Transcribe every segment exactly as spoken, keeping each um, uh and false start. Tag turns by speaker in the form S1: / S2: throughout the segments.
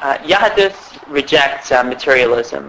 S1: Uh, Yahadus rejects uh, materialism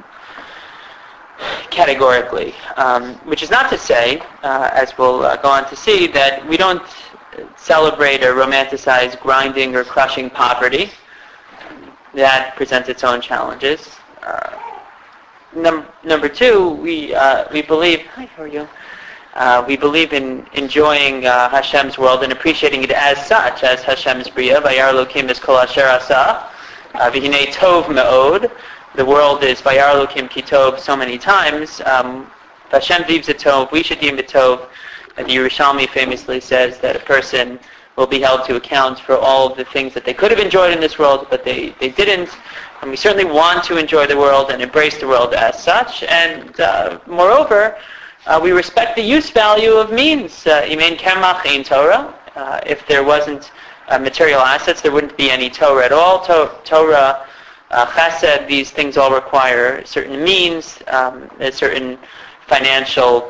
S1: categorically, um, which is not to say, uh, as we'll uh, go on to see, that we don't celebrate or romanticize grinding or crushing poverty. That presents its own challenges. Uh, num- number two, we uh, we believe. Hi, how are you? Uh, we believe in enjoying uh, Hashem's world and appreciating it as such, as Hashem's Bria. Vayar Elokim es kol asher asa, v'hinei tov me'od. The world is Vayar Elokim ki tov so many times. Um, Hashem deems it tov. We should deem it tov. And the Yerushalmi famously says that a person will be held to account for all of the things that they could have enjoyed in this world, but they, they didn't. And we certainly want to enjoy the world and embrace the world as such. And uh, moreover, uh, we respect the use value of means. Imein kermach ein Torah. Uh, if there wasn't uh, material assets, there wouldn't be any Torah at all. To- Torah, uh, chesed, these things all require certain means, um, a certain financial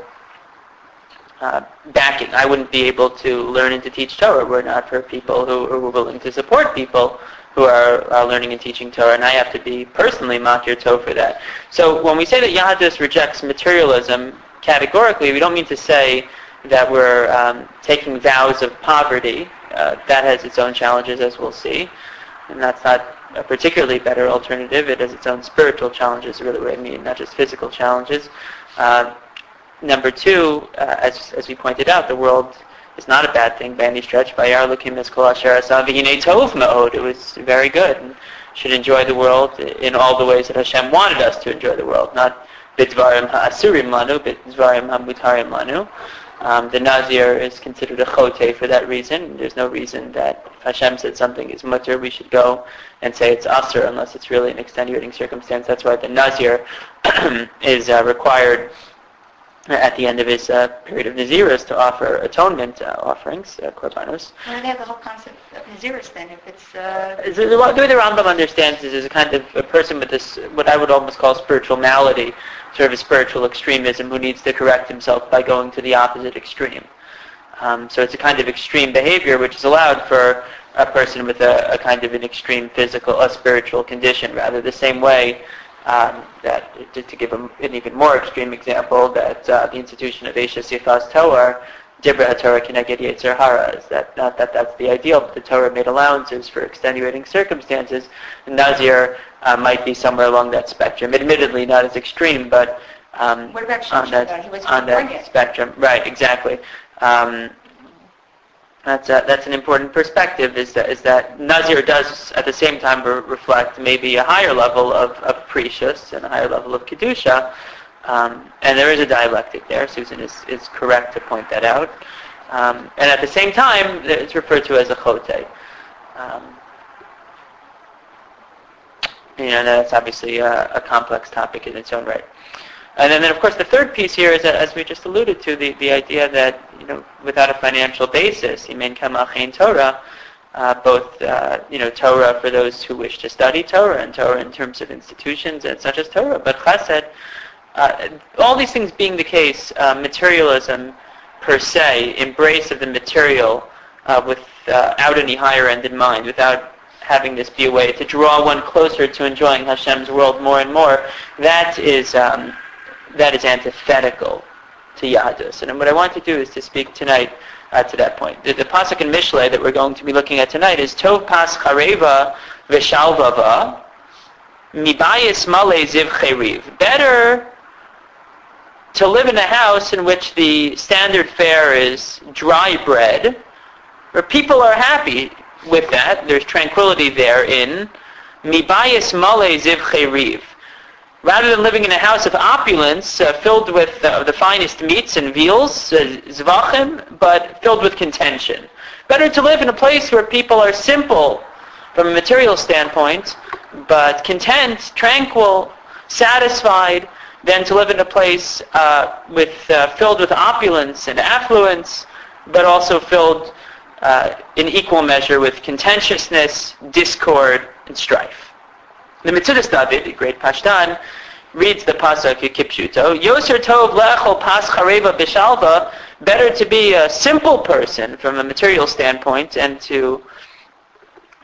S1: Uh, backing. I wouldn't be able to learn and to teach Torah were it not for people who, who are willing to support people who are uh, learning and teaching Torah, and I have to be personally makir tov for that. So when we say that Yahadus rejects materialism categorically, we don't mean to say that we're um, taking vows of poverty. Uh, that has its own challenges, as we'll see, and that's not a particularly better alternative. It has its own spiritual challenges, really what I mean, not just physical challenges. Uh, Number two, uh, as as we pointed out, the world is not a bad thing by any stretch. Vayar Elokim es kol asher asa v'hinei tov me'od. It was very good, and should enjoy the world in all the ways that Hashem wanted us to enjoy the world, not b'dvarim ha'asurim lanu, b'dvarim ha'mutarim lanu. Um, the Nazir is considered a chote for that reason. There's no reason that if Hashem said something is mutter, we should go and say it's asur unless it's really an extenuating circumstance. That's why the Nazir is uh, required at the end of his uh, period of Nazirus to offer atonement uh, offerings, uh, korbanos.
S2: Why do they have the whole concept of Nazirus then, if it's... Uh...
S1: The, the way the Rambam understands this is a kind of a person with this, what I would almost call spiritual malady, sort of a spiritual extremism who needs to correct himself by going to the opposite extreme. Um, so it's a kind of extreme behavior which is allowed for a person with a, a kind of an extreme physical, a spiritual condition, rather the same way Um, that, to, to give a, an even more extreme example, that uh, the institution of Eisha Sifas Toar, Dibra HaTorah Keneged Yetzer Hara, is that not that that's the ideal, but the Torah made allowances for extenuating circumstances. And Nazir uh, might be somewhere along that spectrum. Admittedly, not as extreme, but um,
S2: what about
S1: on that,
S2: he was
S1: on that spectrum. Right, exactly. Um, That's a, that's an important perspective. Is that is that Nazir does at the same time re- reflect maybe a higher level of, of precious and a higher level of kedusha, um, and there is a dialectic there. Susan is, is correct to point that out. Um, and at the same time, it's referred to as a chote. Um, you know, that's obviously a, a complex topic in its own right. And then, then, of course, the third piece here is that, as we just alluded to, the, the idea that, you know, without a financial basis, Imein Kamach Ein Torah, uh, both, uh, you know, Torah for those who wish to study Torah, and Torah in terms of institutions and such as Torah, but Chesed, uh, all these things being the case, uh, materialism per se, embrace of the material uh, without any higher end in mind, without having this be a way to draw one closer to enjoying Hashem's world more and more, that is... Um, that is antithetical to Yahadus. And what I want to do is to speak tonight uh, to that point. The, the Pasuk in Mishlei that we're going to be looking at tonight is Tov pas chareva v'shalvava mibayis male ziv cheriv. Better to live in a house in which the standard fare is dry bread, where people are happy with that. There's tranquility there in mibayis male ziv cheriv. Rather than living in a house of opulence uh, filled with uh, the finest meats and veals, uh, zvachim, but filled with contention. Better to live in a place where people are simple from a material standpoint, but content, tranquil, satisfied, than to live in a place uh, with uh, filled with opulence and affluence, but also filled uh, in equal measure with contentiousness, discord, and strife. The Metzudas David, the great Pashtan, reads the pasuk kipshuto. Yoser tov lechol pas chareva b'shalva. Better to be a simple person from a material standpoint and to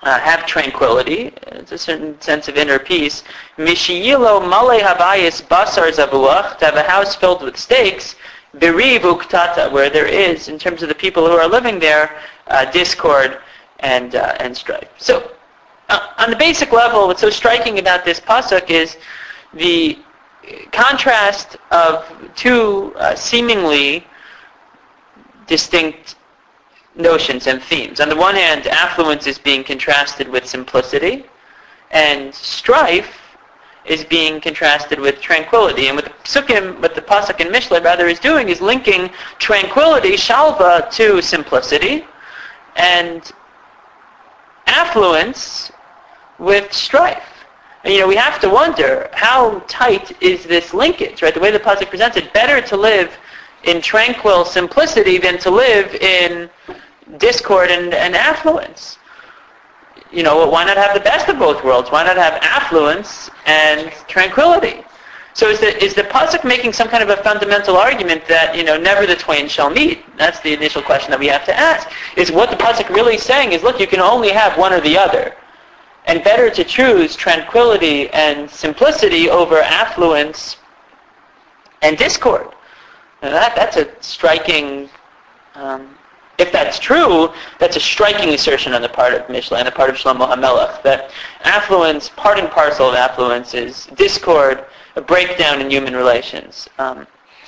S1: uh, have tranquility. It's a certain sense of inner peace. Mishiyilo male havayis basar zavuach, to have a house filled with steaks, biriv uktata, where there is, in terms of the people who are living there, uh, discord and uh, and strife. So, uh, on the basic level, what's so striking about this pasuk is the contrast of two uh, seemingly distinct notions and themes. On the one hand, affluence is being contrasted with simplicity, and strife is being contrasted with tranquility. And what the psukim, what the pasuk in Mishlei rather is doing is linking tranquility, shalva, to simplicity, and affluence with strife. And, you know, we have to wonder, how tight is this linkage, right? The way the pasuk presents it, better to live in tranquil simplicity than to live in discord and, and affluence. You know, why not have the best of both worlds? Why not have affluence and tranquility? So is the, is the pasuk making some kind of a fundamental argument that, you know, never the twain shall meet? That's the initial question that we have to ask. Is what the pasuk really saying is, look, you can only have one or the other. And better to choose tranquility and simplicity over affluence and discord. Now that, that's a striking, um, if that's true, that's a striking assertion on the part of Mishlei, on the part of Shlomo HaMelech, that affluence, part and parcel of affluence, is discord, a breakdown in human relations. Um,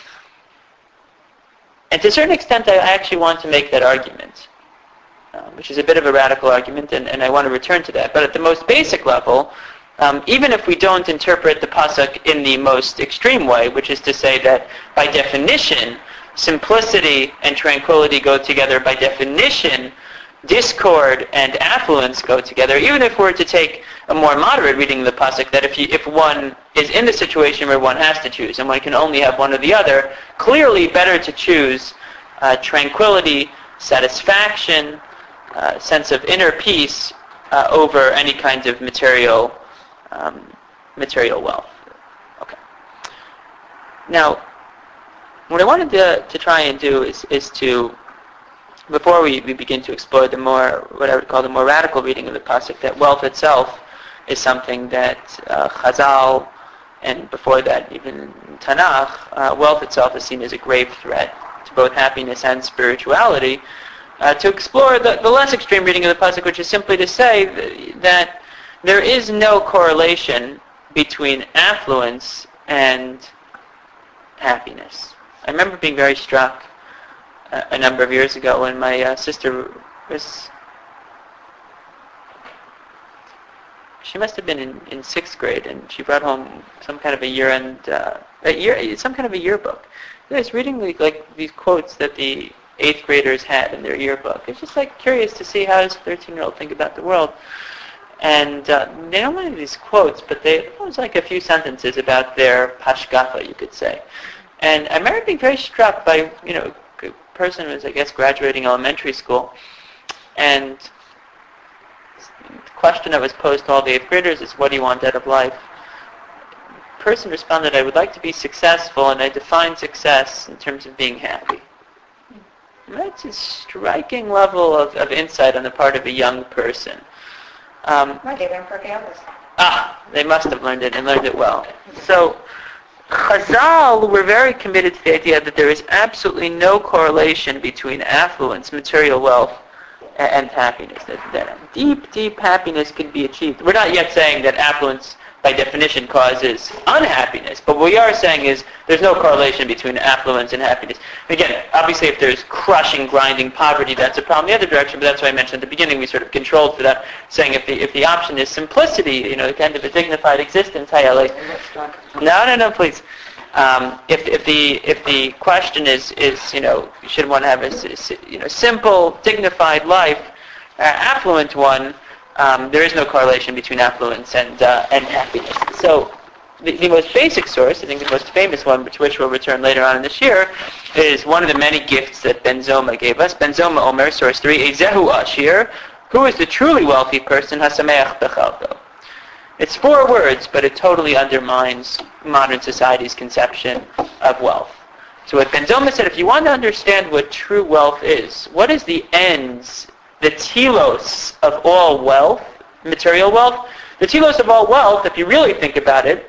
S1: and to a certain extent, I actually want to make that argument. Um, which is a bit of a radical argument, and, and I want to return to that. But at the most basic level, um, even if we don't interpret the pasuk in the most extreme way, which is to say that by definition, simplicity and tranquility go together, by definition, discord and affluence go together, even if we're to take a more moderate reading of the pasuk, that if you, if one is in the situation where one has to choose, and one can only have one or the other, clearly better to choose uh, tranquility, satisfaction, Uh, sense of inner peace uh, over any kind of material um, material wealth. Okay. Now, what I wanted to, to try and do is, is to, before we, we begin to explore the more, what I would call the more radical reading of the pasuk, that wealth itself is something that uh, Chazal, and before that even in Tanakh, uh, wealth itself is seen as a grave threat to both happiness and spirituality. Uh, to explore the, the less extreme reading of the pasuk, which is simply to say th- that there is no correlation between affluence and happiness. I remember being very struck uh, a number of years ago when my uh, sister was, she must have been in, in sixth grade, and she brought home some kind of a year-end, uh, a year, some kind of a yearbook. I was reading like, like these quotes that the eighth graders had in their yearbook. It's just like curious to see how does a thirteen-year-old think about the world. And uh, they don't have these quotes, but they it was like a few sentences about their hashkafa, you could say. And I remember being very struck by, you know, a person who was, I guess, graduating elementary school. And the question that was posed to all the eighth graders is, what do you want out of life? The person responded, I would like to be successful, and I define success in terms of being happy. That's a striking level of, of insight on the part of a young person. Um,
S2: Well, they learned Pirkei Avos.
S1: ah, they must have learned it and learned it well. So, Chazal were very committed to the idea that there is absolutely no correlation between affluence, material wealth, and, and happiness. That, that deep, deep happiness can be achieved. We're not yet saying that affluence, by definition, causes unhappiness. But what we are saying is there's no correlation between affluence and happiness. Again, obviously if there's crushing, grinding poverty, that's a problem the other direction, but that's why I mentioned at the beginning we sort of controlled for that, saying if the if the option is simplicity, you know, kind of a dignified existence, hi Ellie. No, no, no, please. Um, if if the if the question is, is you know, should one have a you know simple, dignified life, uh, affluent one, Um, there is no correlation between affluence and uh, and happiness. So the, the most basic source, I think the most famous one, to which we'll return later on in this year, is one of the many gifts that Ben Zoma gave us. Ben Zoma Omer, source three, Ezehu Ashir, who is the truly wealthy person, Hasameach Bechalto. It's four words, but it totally undermines modern society's conception of wealth. So what Ben Zoma said, if you want to understand what true wealth is, what is the ends the telos of all wealth, material wealth. The telos of all wealth, if you really think about it,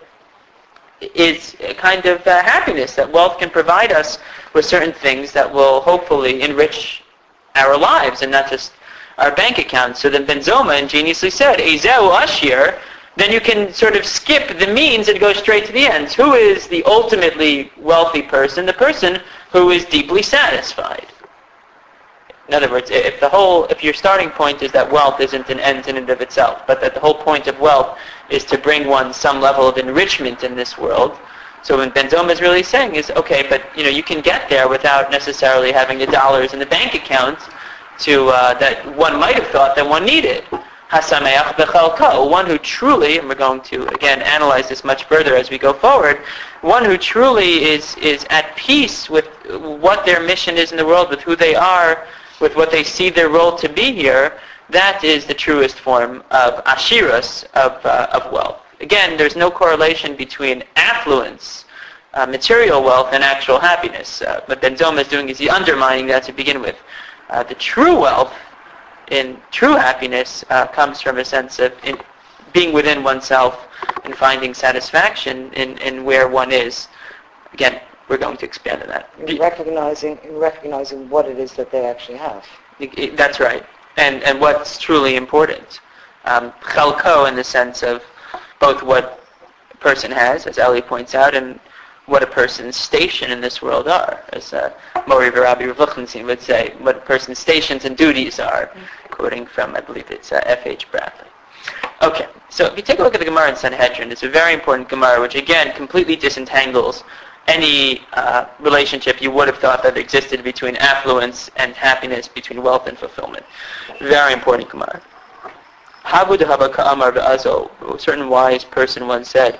S1: is a kind of uh, happiness, that wealth can provide us with certain things that will hopefully enrich our lives and not just our bank accounts. So then Ben Zoma ingeniously said, Ezeu Ashir, then you can sort of skip the means and go straight to the ends. Who is the ultimately wealthy person? The person who is deeply satisfied. In other words, if the whole, if your starting point is that wealth isn't an end in and of itself, but that the whole point of wealth is to bring one some level of enrichment in this world. So what Ben Zoma is really saying is, okay, but you know, you can get there without necessarily having the dollars in the bank account to uh, that one might have thought that one needed. Hasameach b'chalko, one who truly, and we're going to again analyze this much further as we go forward, one who truly is is at peace with what their mission is in the world, with who they are, with what they see their role to be here. That is the truest form of ashirus, of uh, of wealth. Again, there's no correlation between affluence, uh, material wealth, and actual happiness. Uh, what Ben Zoma is doing is he's undermining that to begin with. Uh, the true wealth, in true happiness, uh, comes from a sense of in being within oneself and finding satisfaction in, in where one is. Again, we're going to expand on that.
S3: In recognizing, in recognizing what it is that they actually have.
S1: That's right. And and what's truly important. Um, chalko, in the sense of both what a person has, as Eli points out, and what a person's station in this world are, as uh, Mori Varabi Rav Lichtenstein would say, what a person's stations and duties are, quoting from, I believe it's uh, F H Bradley. Okay, so if you take a look at the Gemara in Sanhedrin, it's a very important Gemara, which again completely disentangles any uh, relationship you would have thought that existed between affluence and happiness, between wealth and fulfillment. Very important Gemara. Havud haba ka'amar v'azo, a certain wise person once said,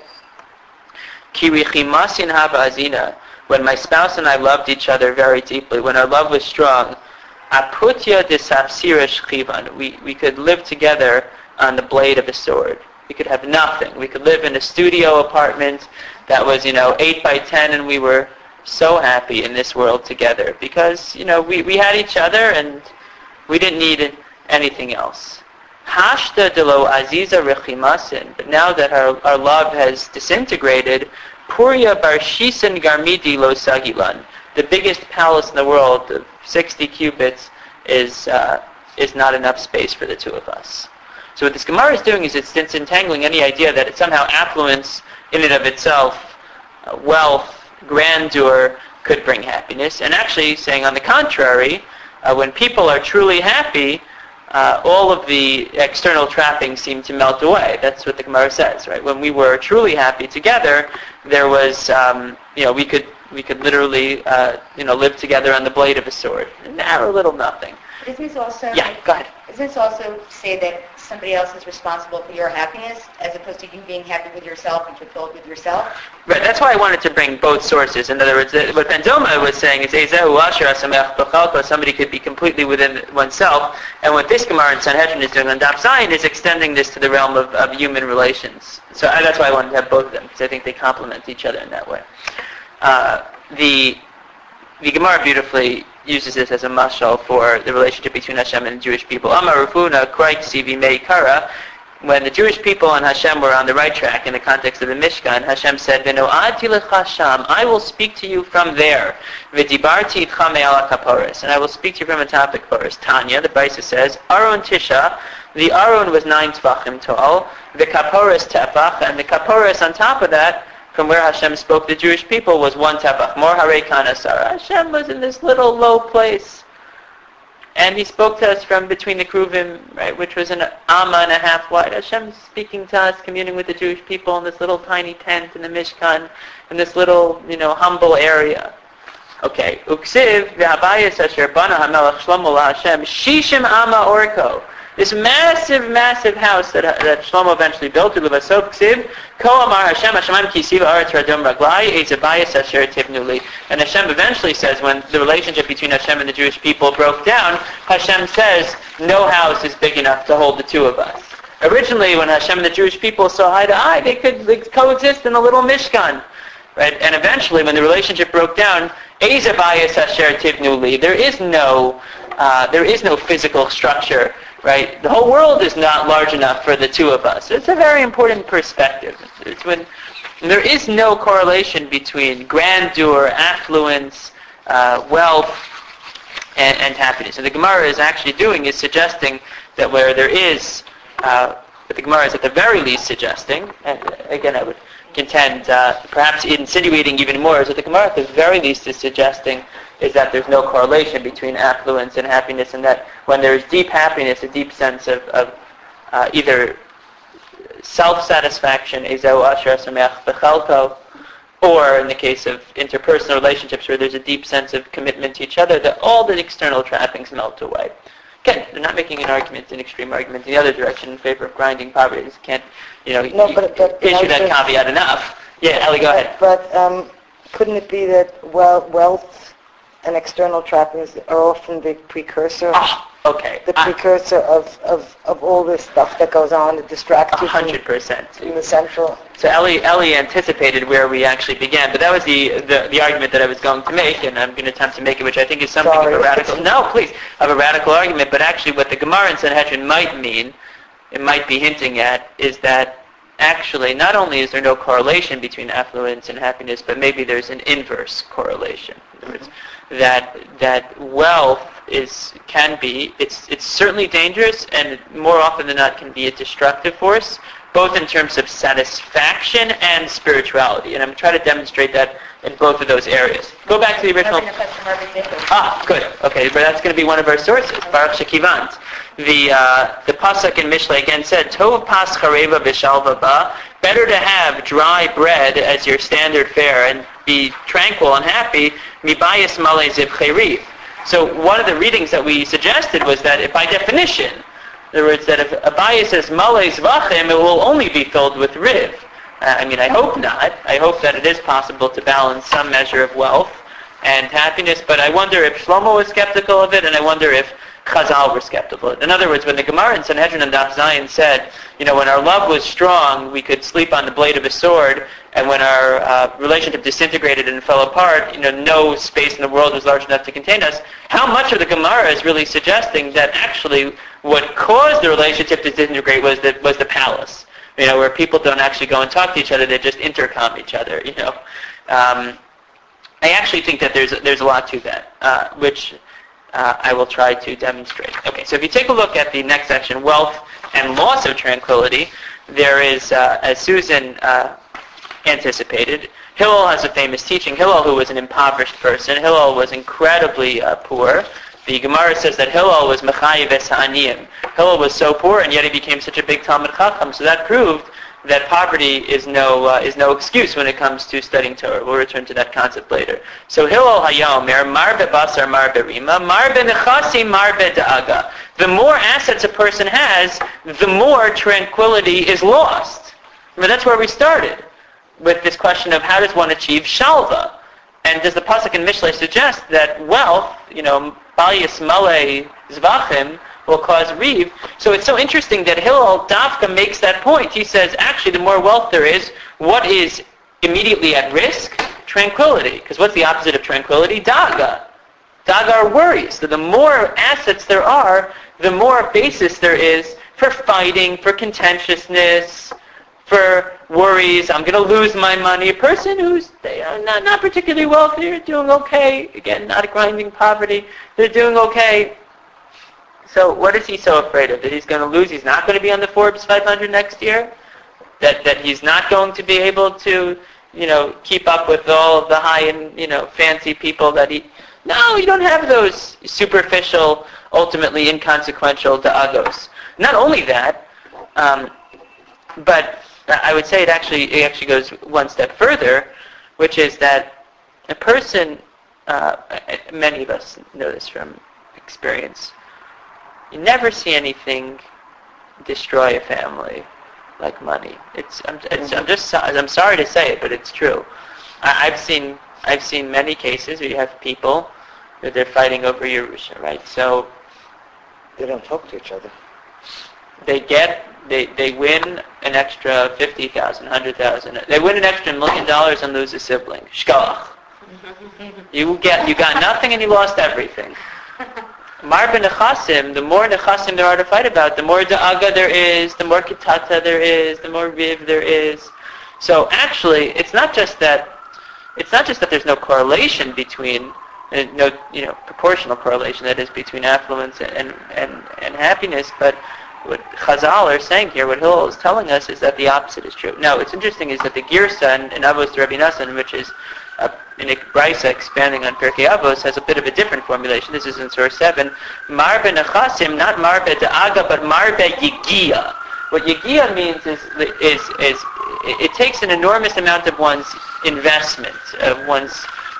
S1: Kirichimasin haba azina, when my spouse and I loved each other very deeply, when our love was strong, aputya disapsira shchivan, we we could live together on the blade of a sword. We could have nothing. We could live in a studio apartment that was, you know, eight by ten, and we were so happy in this world together because, you know, we, we had each other and we didn't need anything else. Hashta delo aziza rechimasin, but now that our, our love has disintegrated, Puria barshisan garmidi lo sagilan, the biggest palace in the world of sixty cubits is uh, is not enough space for the two of us. So what this Gemara is doing is it's disentangling any idea that it's somehow affluence in and of itself, uh, wealth, grandeur could bring happiness, and actually saying on the contrary, uh, when people are truly happy, uh, all of the external trappings seem to melt away. That's what the Gemara says, right? When we were truly happy together, there was, um, you know, we could we could literally, uh, you know, live together on the blade of a sword. Now a little nothing.
S2: Isn't this also?
S1: Yeah, go ahead.
S2: Doesn't this also say that somebody else is responsible for your happiness, as opposed to you being happy with yourself and fulfilled with yourself?
S1: Right, that's why I wanted to bring both sources. In other words, what Ben Zoma was saying is Ezehu Asher Asameach B'chalko, somebody could be completely within oneself, and what this Gemara in Sanhedrin is doing on Daf Zayin is extending this to the realm of, of human relations. So uh, that's why I wanted to have both of them, because I think they complement each other in that way. Uh, the the Gemara beautifully uses this as a mashal for the relationship between Hashem and the Jewish people. Amar Rafuna Kreit Sivi Meikara, when the Jewish people and Hashem were on the right track in the context of the Mishkan, Hashem said, V'no'ati l'chasham, I will speak to you from there. V'dibarti itcha me'ala kaporis, and I will speak to you from a topic kaporis. Tanya, the Brisa says, Aron Tisha, the Aron was nine tvachim tall, the kaporis tefach, and the kaporis on top of that, from where Hashem spoke to the Jewish people, was one tefach. More harei kanasara. Hashem was in this little low place. And he spoke to us from between the Kruvim, right, which was an amma and a half wide. Hashem speaking to us, communing with the Jewish people in this little tiny tent in the Mishkan, in this little, you know, humble area. Okay. Uksiv v'habayis asher bana hamelach Shlomo laHashem shishim amma orko. This massive, massive house that, that Shlomo eventually built, Levasov Ksiv, Ko Amar Hashem Hashemayim Kisiv Aretz Radom Raglai Ezabayas Asher Tivnuli. And Hashem eventually says, when the relationship between Hashem and the Jewish people broke down, Hashem says, no house is big enough to hold the two of us. Originally, when Hashem and the Jewish people saw eye to eye, they could like, coexist in a little Mishkan. Right? And eventually, when the relationship broke down, Ezabayas Asher Tivnuli, there is no uh, there is no physical structure, right? The whole world is not large enough for the two of us. It's a very important perspective. It's when there is no correlation between grandeur, affluence, uh, wealth, and, and happiness. And the Gemara is actually doing is suggesting that where there is, uh, what the Gemara is at the very least suggesting, and again I would contend, uh, perhaps insinuating even more, is that the Gemara at the very least is suggesting is that there's no correlation between affluence and happiness, and that when there's deep happiness, a deep sense of, of uh, either self-satisfaction, ezo asher sameach b'chalko, or in the case of interpersonal relationships where there's a deep sense of commitment to each other, that all the external trappings melt away. Again, they're not making an argument, an extreme argument in the other direction in favor of grinding poverty. You can't, you know,
S3: No,
S1: you
S3: but- but-
S1: issue that
S3: but-
S1: caveat enough. Yeah, Ellie, go ahead.
S3: But um, couldn't it be that well, wealth and external trappings are often the precursor,
S1: Ah, okay.
S3: the
S1: A
S3: precursor of, of, of all this stuff that goes on that distracts you from,
S1: hundred percent.
S3: from the central?
S1: So Ellie, Ellie anticipated where we actually began, but that was the, the, the argument that I was going to make, and I'm going to attempt to make it, which I think is something
S3: Sorry.
S1: of a radical, no, please, of a radical argument, but actually what the Gemara in Sanhedrin might mean, it might be hinting at, is that actually not only is there no correlation between affluence and happiness, but maybe there's an inverse correlation. In other words, that, that wealth is, can be, it's, it's certainly dangerous, and more often than not can be a destructive force, both in terms of satisfaction and spirituality. And I'm trying to demonstrate that in both of those areas. Go back to the original. Ah, good. Okay, but that's going to be one of our sources. Baruch Shekivant. The uh, the pasuk in Mishlei again said, "Tov pas chareva v'shalva ba." Better to have dry bread as your standard fare and be tranquil and happy. Mibayis malei ziv cheriv. So one of the readings that we suggested was that, if by definition, in other words, that if Abaye says malei zvachim, it will only be filled with riv. Uh, I mean, I hope not. I hope that it is possible to balance some measure of wealth and happiness, but I wonder if Shlomo was skeptical of it, and I wonder if Chazal were skeptical of it. In other words, when the Gemara in Sanhedrin and Daf Zion said, you know, when our love was strong, we could sleep on the blade of a sword, and when our uh, relationship disintegrated and fell apart, you know, no space in the world was large enough to contain us, how much of the Gemara is really suggesting that actually what caused the relationship to disintegrate was the, was the palace? You know, where people don't actually go and talk to each other, they just intercom each other, you know. Um, I actually think that there's, there's a lot to that, uh, which uh, I will try to demonstrate. Okay, so if you take a look at the next section, wealth and loss of tranquility, there is, uh, as Susan uh, anticipated, Hillel has a famous teaching. Hillel, who was an impoverished person, Hillel was incredibly uh, poor. The Gemara says that Hillel was mechayiv es ha'aniyim. Hillel was so poor, and yet he became such a big Talmud Chacham. So that proved that poverty is no uh, is no excuse when it comes to studying Torah. We'll return to that concept later. So Hillel hayomer mar bebasar mar berima mar benechasi mar bedaaga. The more assets a person has, the more tranquility is lost. I mean, that's where we started with this question of how does one achieve shalva. And does the pasuk in Mishlei suggest that wealth, you know, bal yismalei zvachim, will cause riv? So it's so interesting that Hillel Dafka makes that point. He says, actually, the more wealth there is, what is immediately at risk? Tranquility. Because what's the opposite of tranquility? Daga. Daga are worries. So the more assets there are, the more basis there is for fighting, for contentiousness, for worries. I'm going to lose my money. A person who's they are not, not particularly wealthy, they're doing okay. Again, not a grinding poverty. They're doing okay. So what is he so afraid of? That he's going to lose? He's not going to be on the Forbes five hundred next year? That that he's not going to be able to, you know, keep up with all of the high and, you know, fancy people that he... No, you don't have those superficial, ultimately inconsequential da'agos. Not only that, um, but I would say it actually it actually goes one step further, which is that a person, uh, many of us know this from experience, you never see anything destroy a family like money. It's I'm, it's, I'm just I'm sorry to say it, but it's true. I, I've seen I've seen many cases where you have people that they're fighting over Yerusha, right? So
S3: They don't talk to each other.
S1: they get they they win an extra fifty thousand, hundred thousand. They win an extra million dollars and lose a sibling. Shkalach. You get you got nothing and you lost everything. Mar b'nechasim, the more nechasim there are to fight about, the more da'aga there is, the more kitata there is, the more riv there is. So actually, it's not just that it's not just that there's no correlation between uh, no you know proportional correlation that is between affluence and and and happiness, but what Chazal are saying here, what Hillel is telling us, is that the opposite is true. Now, what's interesting is that the Girsa in, in Avos to Rabbi Nassan, which is uh, in a Brisa expanding on Pirkei Avos, has a bit of a different formulation. This is in source seven. Mar be'nechasim, not mar be'da'aga, but mar be'yigia. What yigia means is, is, is it takes an enormous amount of one's investment, of one's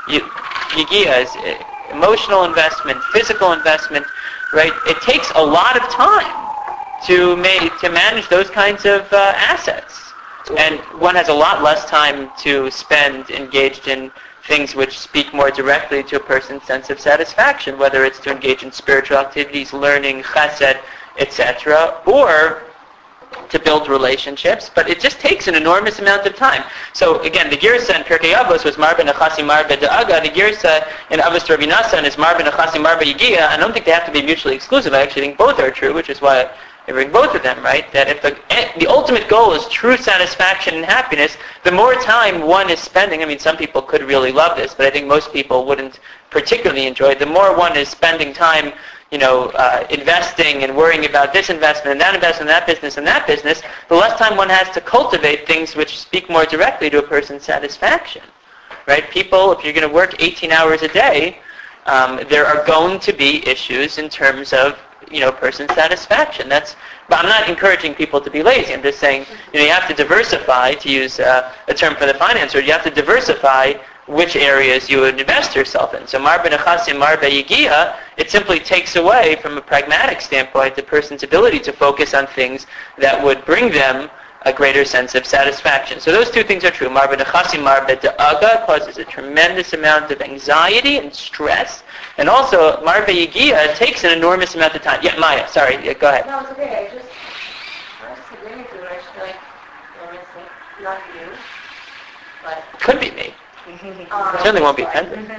S1: yigia is emotional investment, physical investment, right? It takes a lot of time to ma- to manage those kinds of uh, assets. And one has a lot less time to spend engaged in things which speak more directly to a person's sense of satisfaction, whether it's to engage in spiritual activities, learning, chesed, et cetera, or to build relationships, but it just takes an enormous amount of time. So again, the Girsa in Pirkei Avos was Mar be'nechasim Mar be'da'aga. The Girsa in Avos to Rabbi Nassan is Mar be'nechasim Mar be'yigia. I don't think they have to be mutually exclusive. I actually think both are true, which is why I bring both of them, right? That if the, the ultimate goal is true satisfaction and happiness, the more time one is spending, I mean, some people could really love this, but I think most people wouldn't particularly enjoy it. The more one is spending time, you know, uh, investing and worrying about this investment and that investment, that business and that business, the less time one has to cultivate things which speak more directly to a person's satisfaction, right? People, if you're going to work eighteen hours a day, um, there are going to be issues in terms of you know, person's satisfaction. That's, but I'm not encouraging people to be lazy. I'm just saying, you know, you have to diversify, to use uh, a term for the finance world, you have to diversify which areas you would invest yourself in. So mar be'nechasim, mar be'yigia, it simply takes away, from a pragmatic standpoint, the person's ability to focus on things that would bring them a greater sense of satisfaction. So those two things are true. Mar be'nechasim, mar be'da'aga causes a tremendous amount of anxiety and stress. And also, Mar be'yigia takes an enormous amount of time. Yeah, Maya, sorry, yeah, go ahead.
S4: No, it's okay. I just, I was agreeing with you, and I just feel like, I mean, it's not you, but...
S1: Could be me.
S4: Um,
S1: It certainly won't be offended.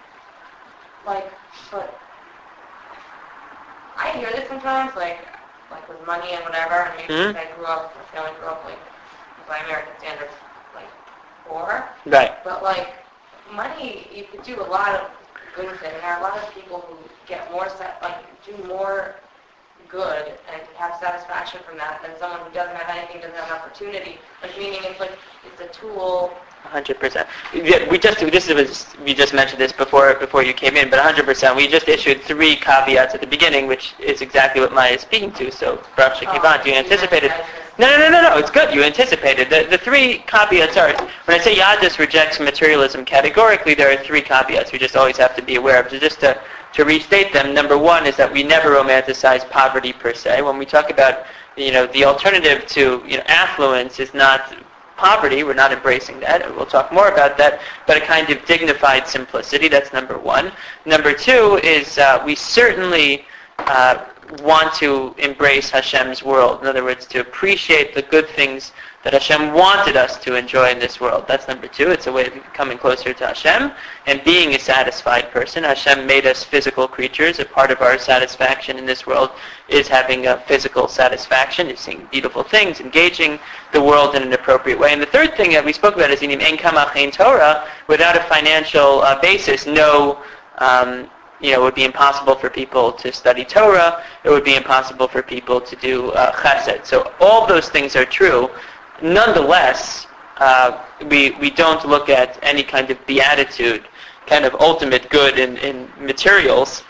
S4: Like, but... I hear this sometimes, like, like with money and whatever, and maybe
S1: Mhm.
S4: I grew up, my family grew up, like, by American standards, like, poor.
S1: Right.
S4: But, like, money, you could do a lot of good with it, and there are a lot of people who get more, sat- like, do more good and have satisfaction from that than someone who doesn't have anything, doesn't have an opportunity. Like, meaning it's like, it's a tool.
S1: one hundred percent. Yeah, we just, we just, it was, we just mentioned this before before you came in, but one hundred percent. We just issued three caveats at the beginning, which is exactly what Maya is speaking to. So, perhaps you
S4: Oh,
S1: you anticipated. No, no, no, no, no. It's good. You anticipated. The, the three caveats are, when I say Yadus rejects materialism categorically, there are three caveats we just always have to be aware of. So just to, to restate them, number one is that we never romanticize poverty per se. When we talk about, you know, the alternative to, you know, affluence is not poverty. We're not embracing that. We'll talk more about that. But a kind of dignified simplicity. That's number one. Number two is uh, we certainly uh, want to embrace Hashem's world. In other words, to appreciate the good things that Hashem wanted us to enjoy in this world. That's number two. It's a way of coming closer to Hashem and being a satisfied person. Hashem made us physical creatures. A part of our satisfaction in this world is having a physical satisfaction, is seeing beautiful things, engaging the world in an appropriate way. And the third thing that we spoke about is in Ein Kamach Ein Torah, without a financial uh, basis, no um, you know, it would be impossible for people to study Torah. It would be impossible for people to do uh, chesed. So all those things are true. Nonetheless, uh, we we don't look at any kind of beatitude, kind of ultimate good in, in materials,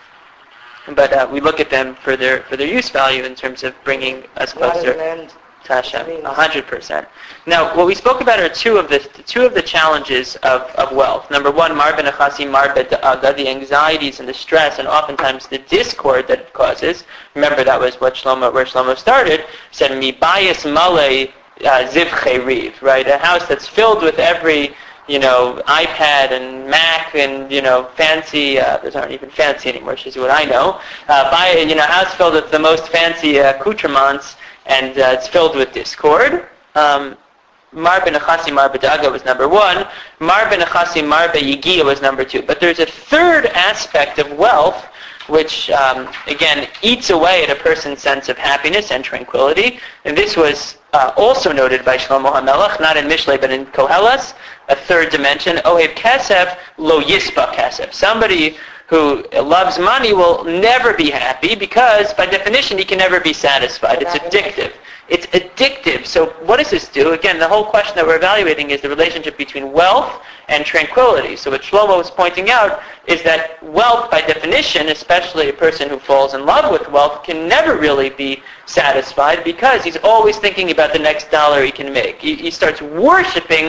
S1: but uh, we look at them for their for their use value in terms of bringing us closer to Hashem. A hundred percent. Now, what we spoke about are two of the two of the challenges of, of wealth. Number one, mar be'nechasim, mar be'da'aga, the anxieties and the stress, and oftentimes the discord that it causes. Remember, that was what Shlomo, where Shlomo started. He said, "Mi bayis malei zivchei riv," right? A house that's filled with every, you know, iPad and Mac and, you know, fancy. Uh, those aren't even fancy anymore. She's what I know. Uh, by you know, a house filled with the most fancy uh, accoutrements, and uh, it's filled with discord. Um, Mar be'nechasim, mar be'da'aga was number one. Mar be'nechasim, mar be'yigia was number two. But there's a third aspect of wealth which, um, again, eats away at a person's sense of happiness and tranquility. And this was uh, also noted by Shlomo HaMelech, not in Mishlei, but in Koheles, a third dimension. Ohev kesef lo yispa kesef. Somebody who loves money will never be happy because, by definition, he can never be satisfied. It's addictive. It's addictive. So what does this do? Again, the whole question that we're evaluating is the relationship between wealth and tranquility. So what Shlomo was pointing out is that wealth, by definition, especially a person who falls in love with wealth, can never really be satisfied because he's always thinking about the next dollar he can make. He, he starts worshiping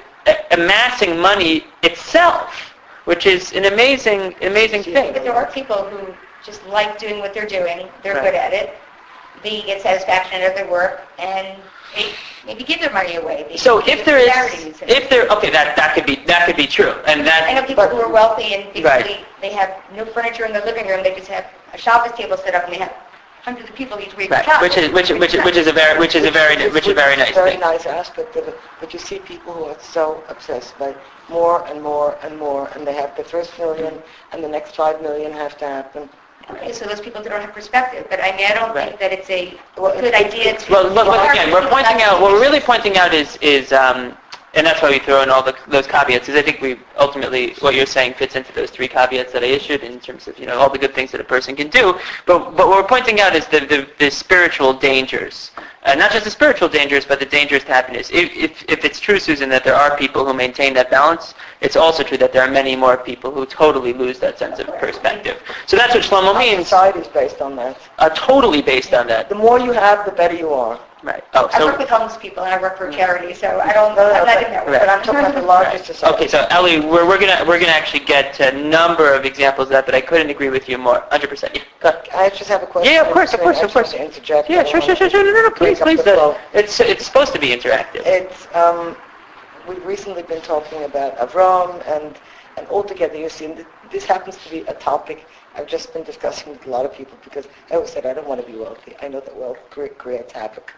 S1: amassing money itself, which is an amazing, amazing thing.
S2: But there are people who just like doing what they're doing. They're
S1: Right.
S2: good at it. They get satisfaction out of their work, and they maybe give their money away. They
S1: So
S2: give
S1: if there is,
S2: charities and-
S1: if there, okay, that that could be that could be true, and
S2: I know
S1: that
S2: people who are wealthy and basically
S1: Right.
S2: they have no furniture in their living room. They just have a Shabbos table set up, and they have hundreds of people each week. for
S1: right,
S2: Shabbos.
S1: which is which which which is a very which is a very which is a very nice
S3: very
S1: thing.
S3: nice aspect of it. But you see people who are so obsessed by more and more and more, and they have the first million, and the next five million have to happen.
S2: Okay, so those people don't have perspective. But I mean, I don't
S1: Right.
S2: think that it's a
S3: Well,
S2: good
S3: it's-
S2: idea to.
S1: Well, look, look
S2: encourage
S1: again, we're
S2: people
S1: pointing
S2: not
S1: out,
S2: to
S1: what we're
S2: use-
S1: really pointing out is, is um, and that's why we throw in all the, those caveats, is I think we ultimately, what you're saying fits into those three caveats that I issued in terms of, you know, all the good things that a person can do. But, but what we're pointing out is the, the, the spiritual dangers. Uh, not just the spiritual dangers, but the dangers to happiness. If, if, if it's true, Susan, that there are people who maintain that balance, it's also true that there are many more people who totally lose that sense of perspective. So that's what Shlomo
S3: Our
S1: means,
S3: society is based on that.
S1: uh, totally based on that.
S3: The more you have, the better you are.
S1: Right. Oh,
S2: I
S1: so...
S2: work with homeless people and I work for a charity, so I don't,
S3: No, no,
S2: I'm not
S3: but-
S2: in that
S1: Right.
S3: But I'm talking about the larger
S1: Right.
S3: society.
S1: Okay, so Ellie, we're, we're gonna we're gonna actually get to a number of examples of that, but I couldn't agree with you more. one hundred percent. Yeah, go ahead.
S3: I just have a question.
S1: Yeah, of course, of course, of course.
S3: To interject.
S1: Yeah,
S3: I
S1: sure,
S3: don't
S1: sure, sure,
S3: wanna
S1: sure. No, no, no, please,
S3: break up
S1: please.
S3: the
S1: uh,
S3: flow.
S1: It's it's supposed to be interactive.
S3: It's, um, we've recently been talking about Avram, and, and altogether, you see, and this happens to be a topic I've just been discussing with a lot of people, because I always said I don't want to be wealthy. I know that wealth cre- creates havoc.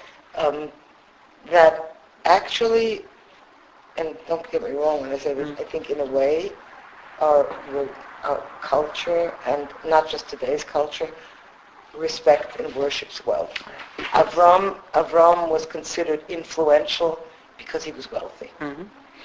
S3: Um, that actually, and don't get me wrong when I say this,
S1: Mm.
S3: I think in a way, our, our culture, and not just today's culture, respect and worships wealth. Avram, Avram was considered influential because he was wealthy.
S1: Mm-hmm.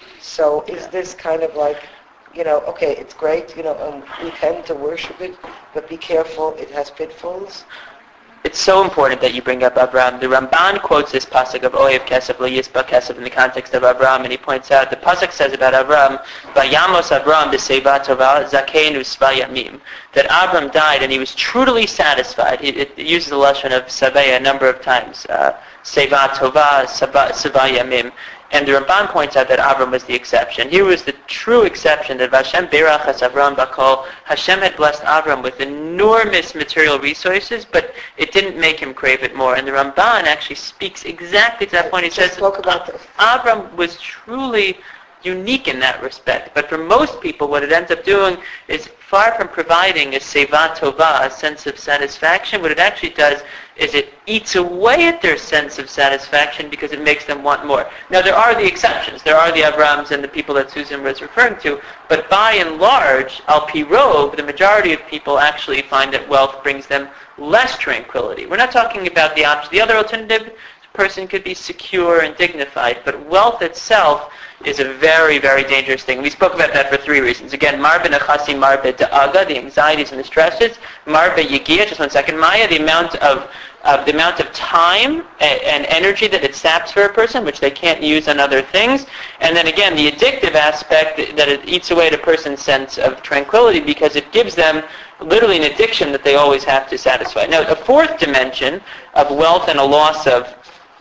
S3: So is
S1: Yeah.
S3: this kind of like, you know, okay, it's great, you know, um, we tend to worship it, but be careful, it has pitfalls.
S1: It's so important that you bring up Avram. The Ramban quotes this pasuk of Ohev Kesef Lo Yispa Kesef in the context of Avram, and he points out the pasuk says about Avram, Vayamos Avram b'seiva tova zakeinu sva yamim, that Avram died and he was truly satisfied. It, it uses the lashon of saveh a number of times, uh, seiva tova sva yamim. And the Ramban points out that Avram was the exception. Here was the true exception, that Hashem berach as Avram bakol. Hashem had blessed Avram with enormous material resources, but it didn't make him crave it more. And the Ramban actually speaks exactly to that point. He
S3: Just
S1: says
S3: spoke about this.
S1: Avram was truly unique in that respect. But for most people, what it ends up doing is far from providing a seva tova, a sense of satisfaction, what it actually does is it eats away at their sense of satisfaction because it makes them want more. Now, there are the exceptions. There are the Avrams and the people that Susan was referring to, but by and large, al pi rov, the majority of people actually find that wealth brings them less tranquility. We're not talking about the option. The other alternative, person could be secure and dignified, but wealth itself is a very, very dangerous thing. We spoke about that for three reasons. Again, marbe nechasi, marbe da'aga, the anxieties and the stresses. Marbe yigia, just one second, Maya, the amount of, of the amount of time and, and energy that it saps for a person, which they can't use on other things. And then again, the addictive aspect that it eats away at a person's sense of tranquility because it gives them literally an addiction that they always have to satisfy. Now, a fourth dimension of wealth and a loss of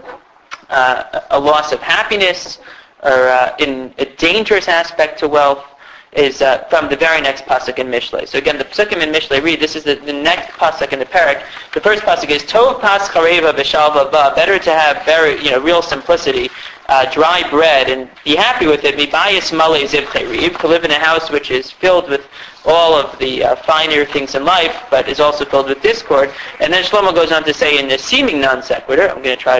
S1: uh, a loss of happiness, or uh, in a dangerous aspect to wealth, is uh, from the very next pasuk in Mishlei. So again, the psukim in Mishlei read, this is the, the next pasuk in the parak. The first pasuk is Tov pas chareva b'shalva ba. Better to have very, you know, real simplicity, uh, dry bread, and be happy with it. Mibayis malei ziv cheriv, to live in a house which is filled with all of the uh, finer things in life, but is also filled with discord. And then Shlomo goes on to say in the seeming non sequitur, I'm going to try to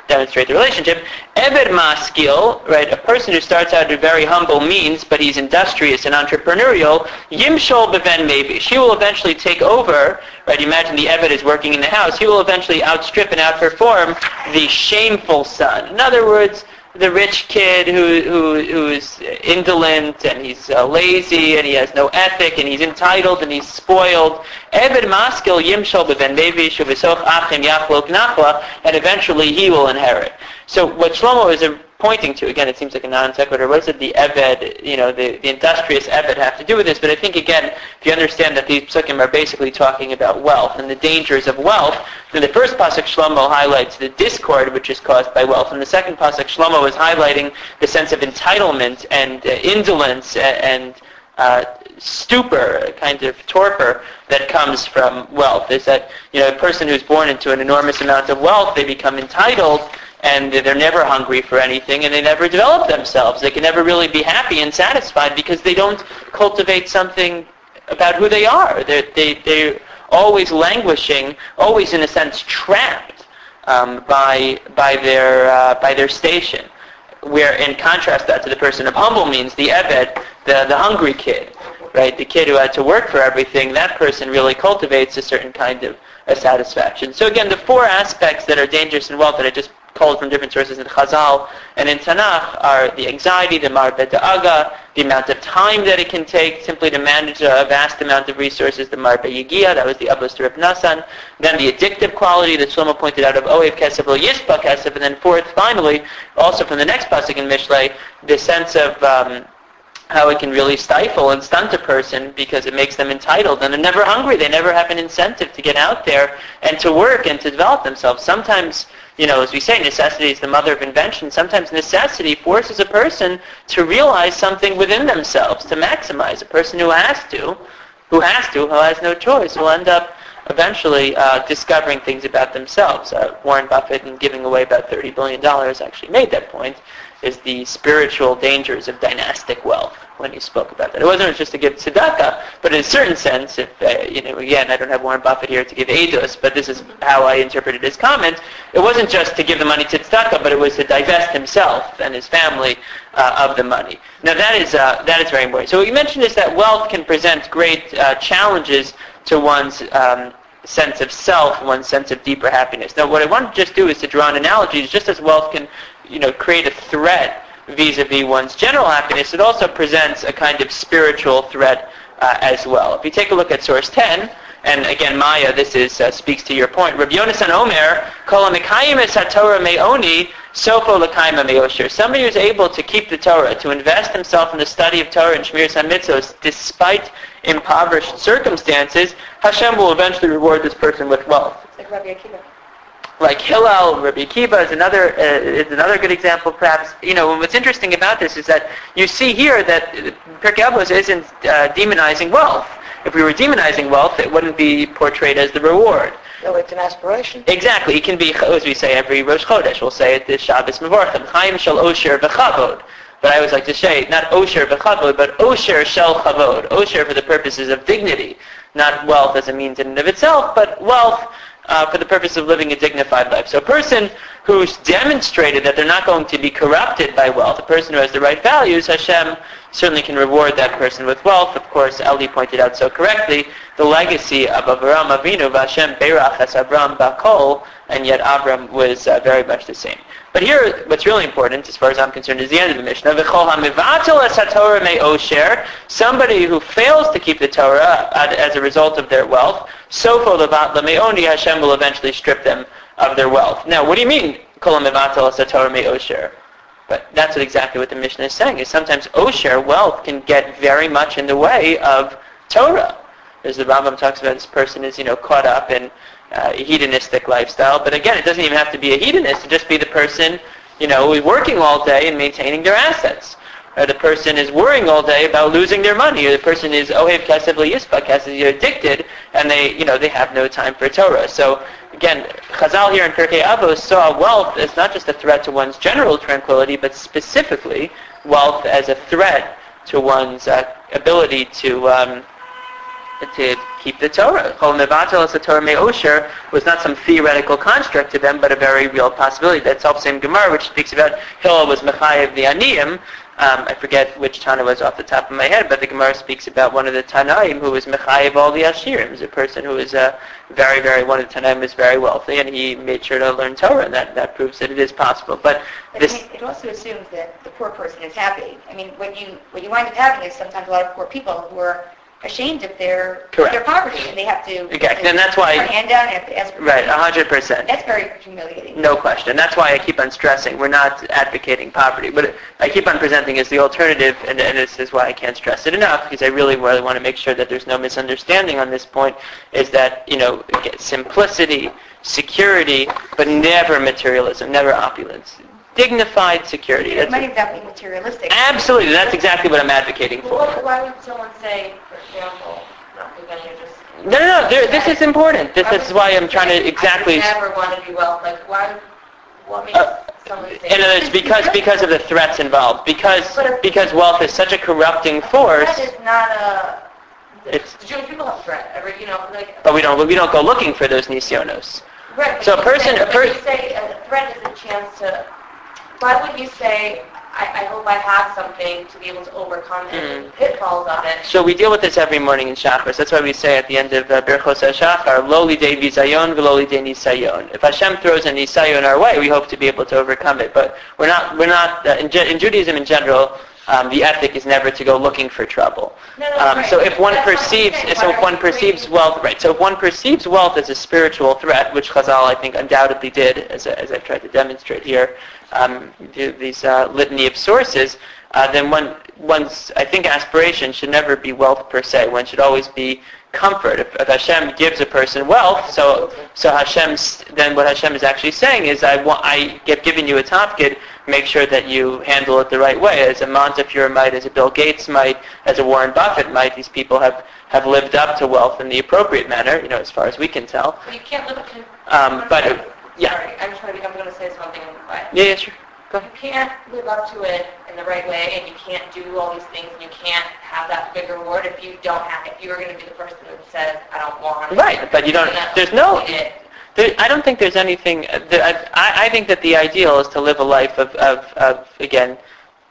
S1: demonstrate the relationship. Eved maskil, right, a person who starts out at very humble means, but he's industrious and entrepreneurial, yimshol beven maybe. She will eventually take over, right, imagine the Eved is working in the house, he will eventually outstrip and outperform the shameful son. In other words, the rich kid who, who who's indolent and he's uh, lazy and he has no ethic and he's entitled and he's spoiled. Eved maskil yimshol beven levi shuvisoch achim yachlok nachla, and eventually he will inherit. So what Shlomo is pointing to, again, it seems like a non sequitur. What does the Eved, you know, the, the industrious Eved have to do with this? But I think, again, if you understand that these psukim are basically talking about wealth and the dangers of wealth, then the first pasuk Shlomo highlights the discord which is caused by wealth, and the second pasuk Shlomo is highlighting the sense of entitlement and uh, indolence and, and uh, stupor, a kind of torpor that comes from wealth. Is that, you know, a person who's born into an enormous amount of wealth, they become entitled, and they're never hungry for anything, and they never develop themselves. They can never really be happy and satisfied because they don't cultivate something about who they are. They're, they, they're always languishing, always in a sense trapped um, by, by, their, uh, by their station. Where, in contrast that to the person of humble means, the Eved, the, the hungry kid, right? The kid who had to work for everything, that person really cultivates a certain kind of a satisfaction. So again, the four aspects that are dangerous in wealth that I just called from different sources in Chazal and in Tanakh are the anxiety, the marbe da'aga, the amount of time that it can take simply to manage a vast amount of resources, the marbe yigia, that was the Abbas to Reb Nassan, then the addictive quality that Shlomo pointed out of ohev kesef lo yishpa kesef, and then fourth, finally, also from the next pasuk in Mishlei, the sense of um, how it can really stifle and stunt a person because it makes them entitled and they're never hungry. They never have an incentive to get out there and to work and to develop themselves. Sometimes, you know, as we say, necessity is the mother of invention. Sometimes necessity forces a person to realize something within themselves, to maximize. A person who has to, who has to, who has no choice, will end up eventually uh, discovering things about themselves. Uh, Warren Buffett, in giving away about thirty billion dollars, actually made that point, is the spiritual dangers of dynastic wealth when he spoke about that. It wasn't just to give tzedakah, but in a certain sense, if, uh, you know, again, I don't have Warren Buffett here to give edus, but this is how I interpreted his comment. It wasn't just to give the money to tzedakah, but it was to divest himself and his family uh, of the money. Now that is uh, that is very important. So what you mentioned is that wealth can present great uh, challenges to one's um, sense of self, one's sense of deeper happiness. Now what I want to just do is to draw an analogy. Just as wealth can, you know, create a threat vis-a-vis one's general happiness, it also presents a kind of spiritual threat uh, as well. If you take a look at source ten, and again, Maya, this is uh, speaks to your point. Rabbi Yonasan Omer, Kol HaMekayim Es HaTorah Me'oni, Sofo L'Kaima Me'osher. Somebody who's able to keep the Torah, to invest himself in the study of Torah and Shmiras HaMitzvos, despite impoverished circumstances, Hashem will eventually reward this person with wealth.
S2: It's like Rabbi Akiva.
S1: Like Hillel, Rabbi Akiva is another uh, is another good example. Perhaps, you know, what's interesting about this is that you see here that Pirkei Avos isn't uh, demonizing wealth. If we were demonizing wealth, it wouldn't be portrayed as the reward.
S3: No, it's an aspiration.
S1: Exactly. It can be, as we say every Rosh Chodesh, we'll say it this Shabbos Mevorchim, Chaim shel Osher v'Chavod. But I always like to say, not Osher v'Chavod, but Osher shel Chavod. Osher for the purposes of dignity, not wealth as a means in and of itself, but wealth Uh, for the purpose of living a dignified life. So a person who's demonstrated that they're not going to be corrupted by wealth, a person who has the right values, Hashem certainly can reward that person with wealth. Of course, Eli pointed out so correctly, the legacy of Avraham Avinu, Vashem Berach as Avram Bakol, and yet Avram was uh, very much the same. But here, what's really important, as far as I'm concerned, is the end of the Mishnah. Somebody who fails to keep the Torah as a result of their wealth, Sofo levat lameoni, Hashem will eventually strip them of their wealth. Now, what do you mean, kol mevatel es haTorah me'osher? But that's what exactly what the Mishnah is saying, is sometimes osher, wealth, can get very much in the way of Torah. As the Rambam talks about, this person is, you know, caught up in uh, a hedonistic lifestyle. But again, it doesn't even have to be a hedonist. It just be the person, you know, who's working all day and maintaining their assets. Or the person is worrying all day about losing their money. Or the person is ohev kesef lo yishpa kesef, you're addicted, and they, you know, they have no time for Torah. So again, Chazal here in Pirkei Avos saw wealth as not just a threat to one's general tranquility, but specifically wealth as a threat to one's uh, ability to um, to keep the Torah. Chol mevatel es Torah me'osher was not some theoretical construct to them, but a very real possibility. That self-same Gemara, which speaks about Hillel was mechayev the aniyim. Um, I forget which Tana was off the top of my head, but the Gemara speaks about one of the Tanaim who was mechayev all the Ashirim. He was a person who was uh, very, very, one of the Tanaim was very wealthy, and he made sure to learn Torah, and that, that proves that it is possible. But,
S2: But
S1: this...
S2: I mean, it also assumes that the poor person is happy. I mean, what you what you wind up having is sometimes a lot of poor people who are ashamed of their
S1: Correct.
S2: their poverty, and they have to
S1: Okay, and that's why-
S2: put their hand down and have to ask for
S1: Right,
S2: money.
S1: one hundred percent.
S2: That's very humiliating.
S1: No question. That's why I keep on stressing. We're not advocating poverty, but I keep on presenting as the alternative, and, and this is why I can't stress it enough, because I really, really want to make sure that there's no misunderstanding on this point, is that, you know, again, simplicity, security, but never materialism, never opulence. Dignified security.
S2: It might
S1: That's
S2: exactly materialistic.
S1: absolutely. That's exactly what I'm advocating
S4: Well,
S1: for.
S4: what, why would someone say, for example, again, you're just...
S1: No, no, no. There, this is important. This, this is why I'm trying to exactly...
S4: I never want to be wealthy. Like, why, what makes
S1: Uh,
S4: somebody say...
S1: And it's because because of the threats involved. Because because wealth is such a corrupting force.
S4: Threat is not a...
S1: It's-
S4: The Jewish people have threat. Every, you know, like...
S1: But we don't we don't go looking for those nisyonos.
S4: Right, but
S1: So a
S4: you
S1: person-
S4: say-
S1: a per-
S4: but you say a threat is a chance to... Why would you say, I, I hope I have something to be able to overcome
S1: Mm-hmm.
S4: the pitfalls of it?
S1: So we deal with this every morning in Shachar. That's why we say at the end of uh, Birchos HaShachar, Lo lidei bizayon v'lo lidei nisayon. If Hashem throws a nisayon our way, we hope to be able to overcome it. But we're not, we're not uh, in, Ju- in Judaism in general, um, the ethic is never to go looking for trouble.
S4: No, no,
S1: Um,
S4: right.
S1: so if one
S4: That's what I'm
S1: perceives,
S4: saying.
S1: so
S4: Why
S1: if
S4: are
S1: one
S4: you
S1: perceives
S4: creating-
S1: wealth, right? So if one perceives wealth as a spiritual threat, which Chazal I think undoubtedly did, as, I- as I've tried to demonstrate here, um, th- these uh, litany of sources, uh, then one, one's I think aspiration should never be wealth per se. One should always be comfort. If, if Hashem gives a person wealth, so so Hashem's then what Hashem is actually saying is, I want I get given you a tafkid. Make sure that you handle it the right way. As a Montefiore might, as a Bill Gates might, as a Warren Buffett might, these people have, have lived up to wealth in the appropriate manner, you know, as far as we can tell.
S4: Well, you can't live a...
S1: Um, but, uh, yeah.
S4: Sorry, I'm just going to, I'm going to say something and be quiet.
S1: Yeah, yeah, sure. Go
S4: You
S1: ahead.
S4: can't live up to it in the right way, and you can't do all these things, and you can't have that big reward if you don't have, if you're going to be the person that says, I don't want it.
S1: Right, but you don't,
S4: You're gonna
S1: there's no,
S4: avoid it.
S1: there, I don't think there's anything, uh, there, I, I think that the ideal is to live a life of, of, of, again,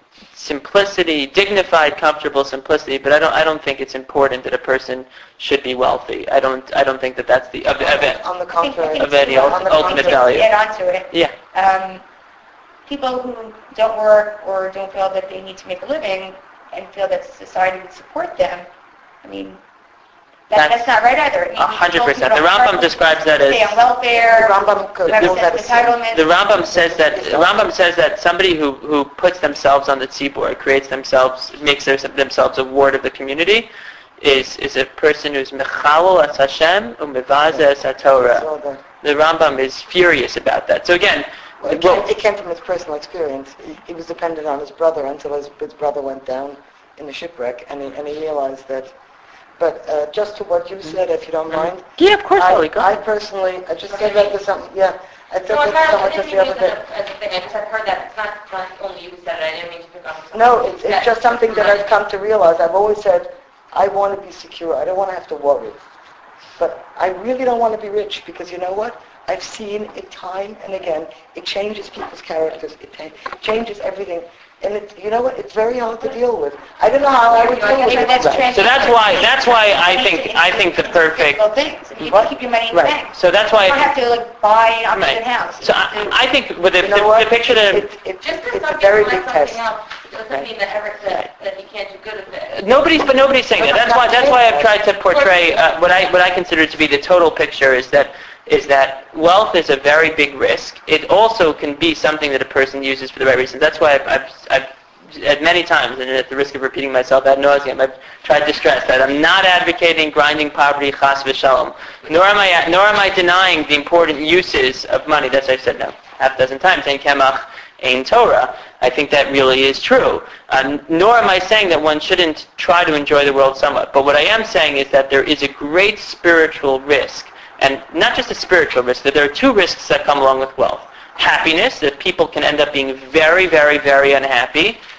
S1: simplicity, dignified, comfortable simplicity, but I don't, I don't think it's important that a person should be wealthy. I don't, I don't think that that's the, of, of it.
S3: On the
S2: I think- I
S3: contrary,
S2: think
S1: Of any
S2: too,
S1: ultimate-
S2: on the
S1: ultimate
S2: contrary,
S1: value.
S2: to add on to it,
S1: Yeah.
S2: um, people who don't work or don't feel that they need to make a living and feel that society would support them, I mean, that,
S1: That's
S2: that's not right either. I mean,
S1: A hundred
S2: people who
S1: percent. The
S2: don't
S1: Rambam
S2: work,
S1: describes that as...
S2: stay on welfare,
S3: The Rambam could
S2: have
S3: call that a sin.
S2: entitlements.
S1: The Rambam says that the Rambam says that somebody who, who puts themselves on the tzibur, creates themselves, makes their, themselves a ward of the community, is is a person who's mechalel as Hashem umevazeh as HaTorah.
S3: So the-
S1: The Rambam is furious about that. So again,
S3: Well, it,
S1: well,
S3: came, it came from his personal experience. He, he was dependent on his brother until his, his brother went down in the shipwreck, and he, and he realized that. But uh, just to what you said, if you don't mind,
S1: yeah, of course,
S3: I,
S1: Ollie, go
S3: I
S1: ahead.
S3: personally, I just came back to something. Yeah, I said
S4: No, I'm
S3: that to
S4: not,
S3: someone
S4: I
S3: just
S4: didn't
S3: the
S4: mean
S3: other
S4: to
S3: day.
S4: as a thing. I just had heard that. It's not, not only you who said it. I didn't mean to pick on someone.
S3: No, it's,
S4: That-
S3: it's just something that I've come to realize. I've always said, I want to be secure. I don't want to have to worry. But I really don't want to be rich because you know what? I've seen it time and again. It changes people's characters. It ta- changes everything. And it, you know what? It's very hard to deal with. I don't know how I would deal with
S2: Yeah,
S3: it.
S2: but that's
S1: Right. So that's why that's why I think I think the perfect
S2: Well, things. You
S3: What?
S2: keep your money in the
S1: right.
S2: bank.
S1: So that's why
S2: You don't
S1: I
S2: have
S1: think,
S2: to like buy an option
S1: right.
S2: house.
S1: So I, I think with the,
S3: You know
S1: the,
S3: what?
S1: the picture that
S3: It, it,
S4: Just because
S3: it's a
S4: some
S3: very
S4: people
S3: big
S4: like
S3: test.
S4: something else doesn't mean that, ever, that, that you can't do good at it.
S1: Nobody's, but nobody's saying that. That's why. That's why I've tried to portray uh, what I what I consider to be the total picture is that is that wealth is a very big risk. It also can be something that a person uses for the right reasons. That's why I've, I've, I've at many times, and at the risk of repeating myself ad nauseum, I've tried to stress that I'm not advocating grinding poverty, chas v'shalom. Nor am I, nor am I denying the important uses of money. That's what I've said now half a dozen times. Ein kemach, ein Torah. I think that really is true. Um, nor am I saying that one shouldn't try to enjoy the world somewhat. But what I am saying is that there is a great spiritual risk, and not just a spiritual risk, that there are two risks that come along with wealth. Happiness, that people can end up being very, very, very unhappy,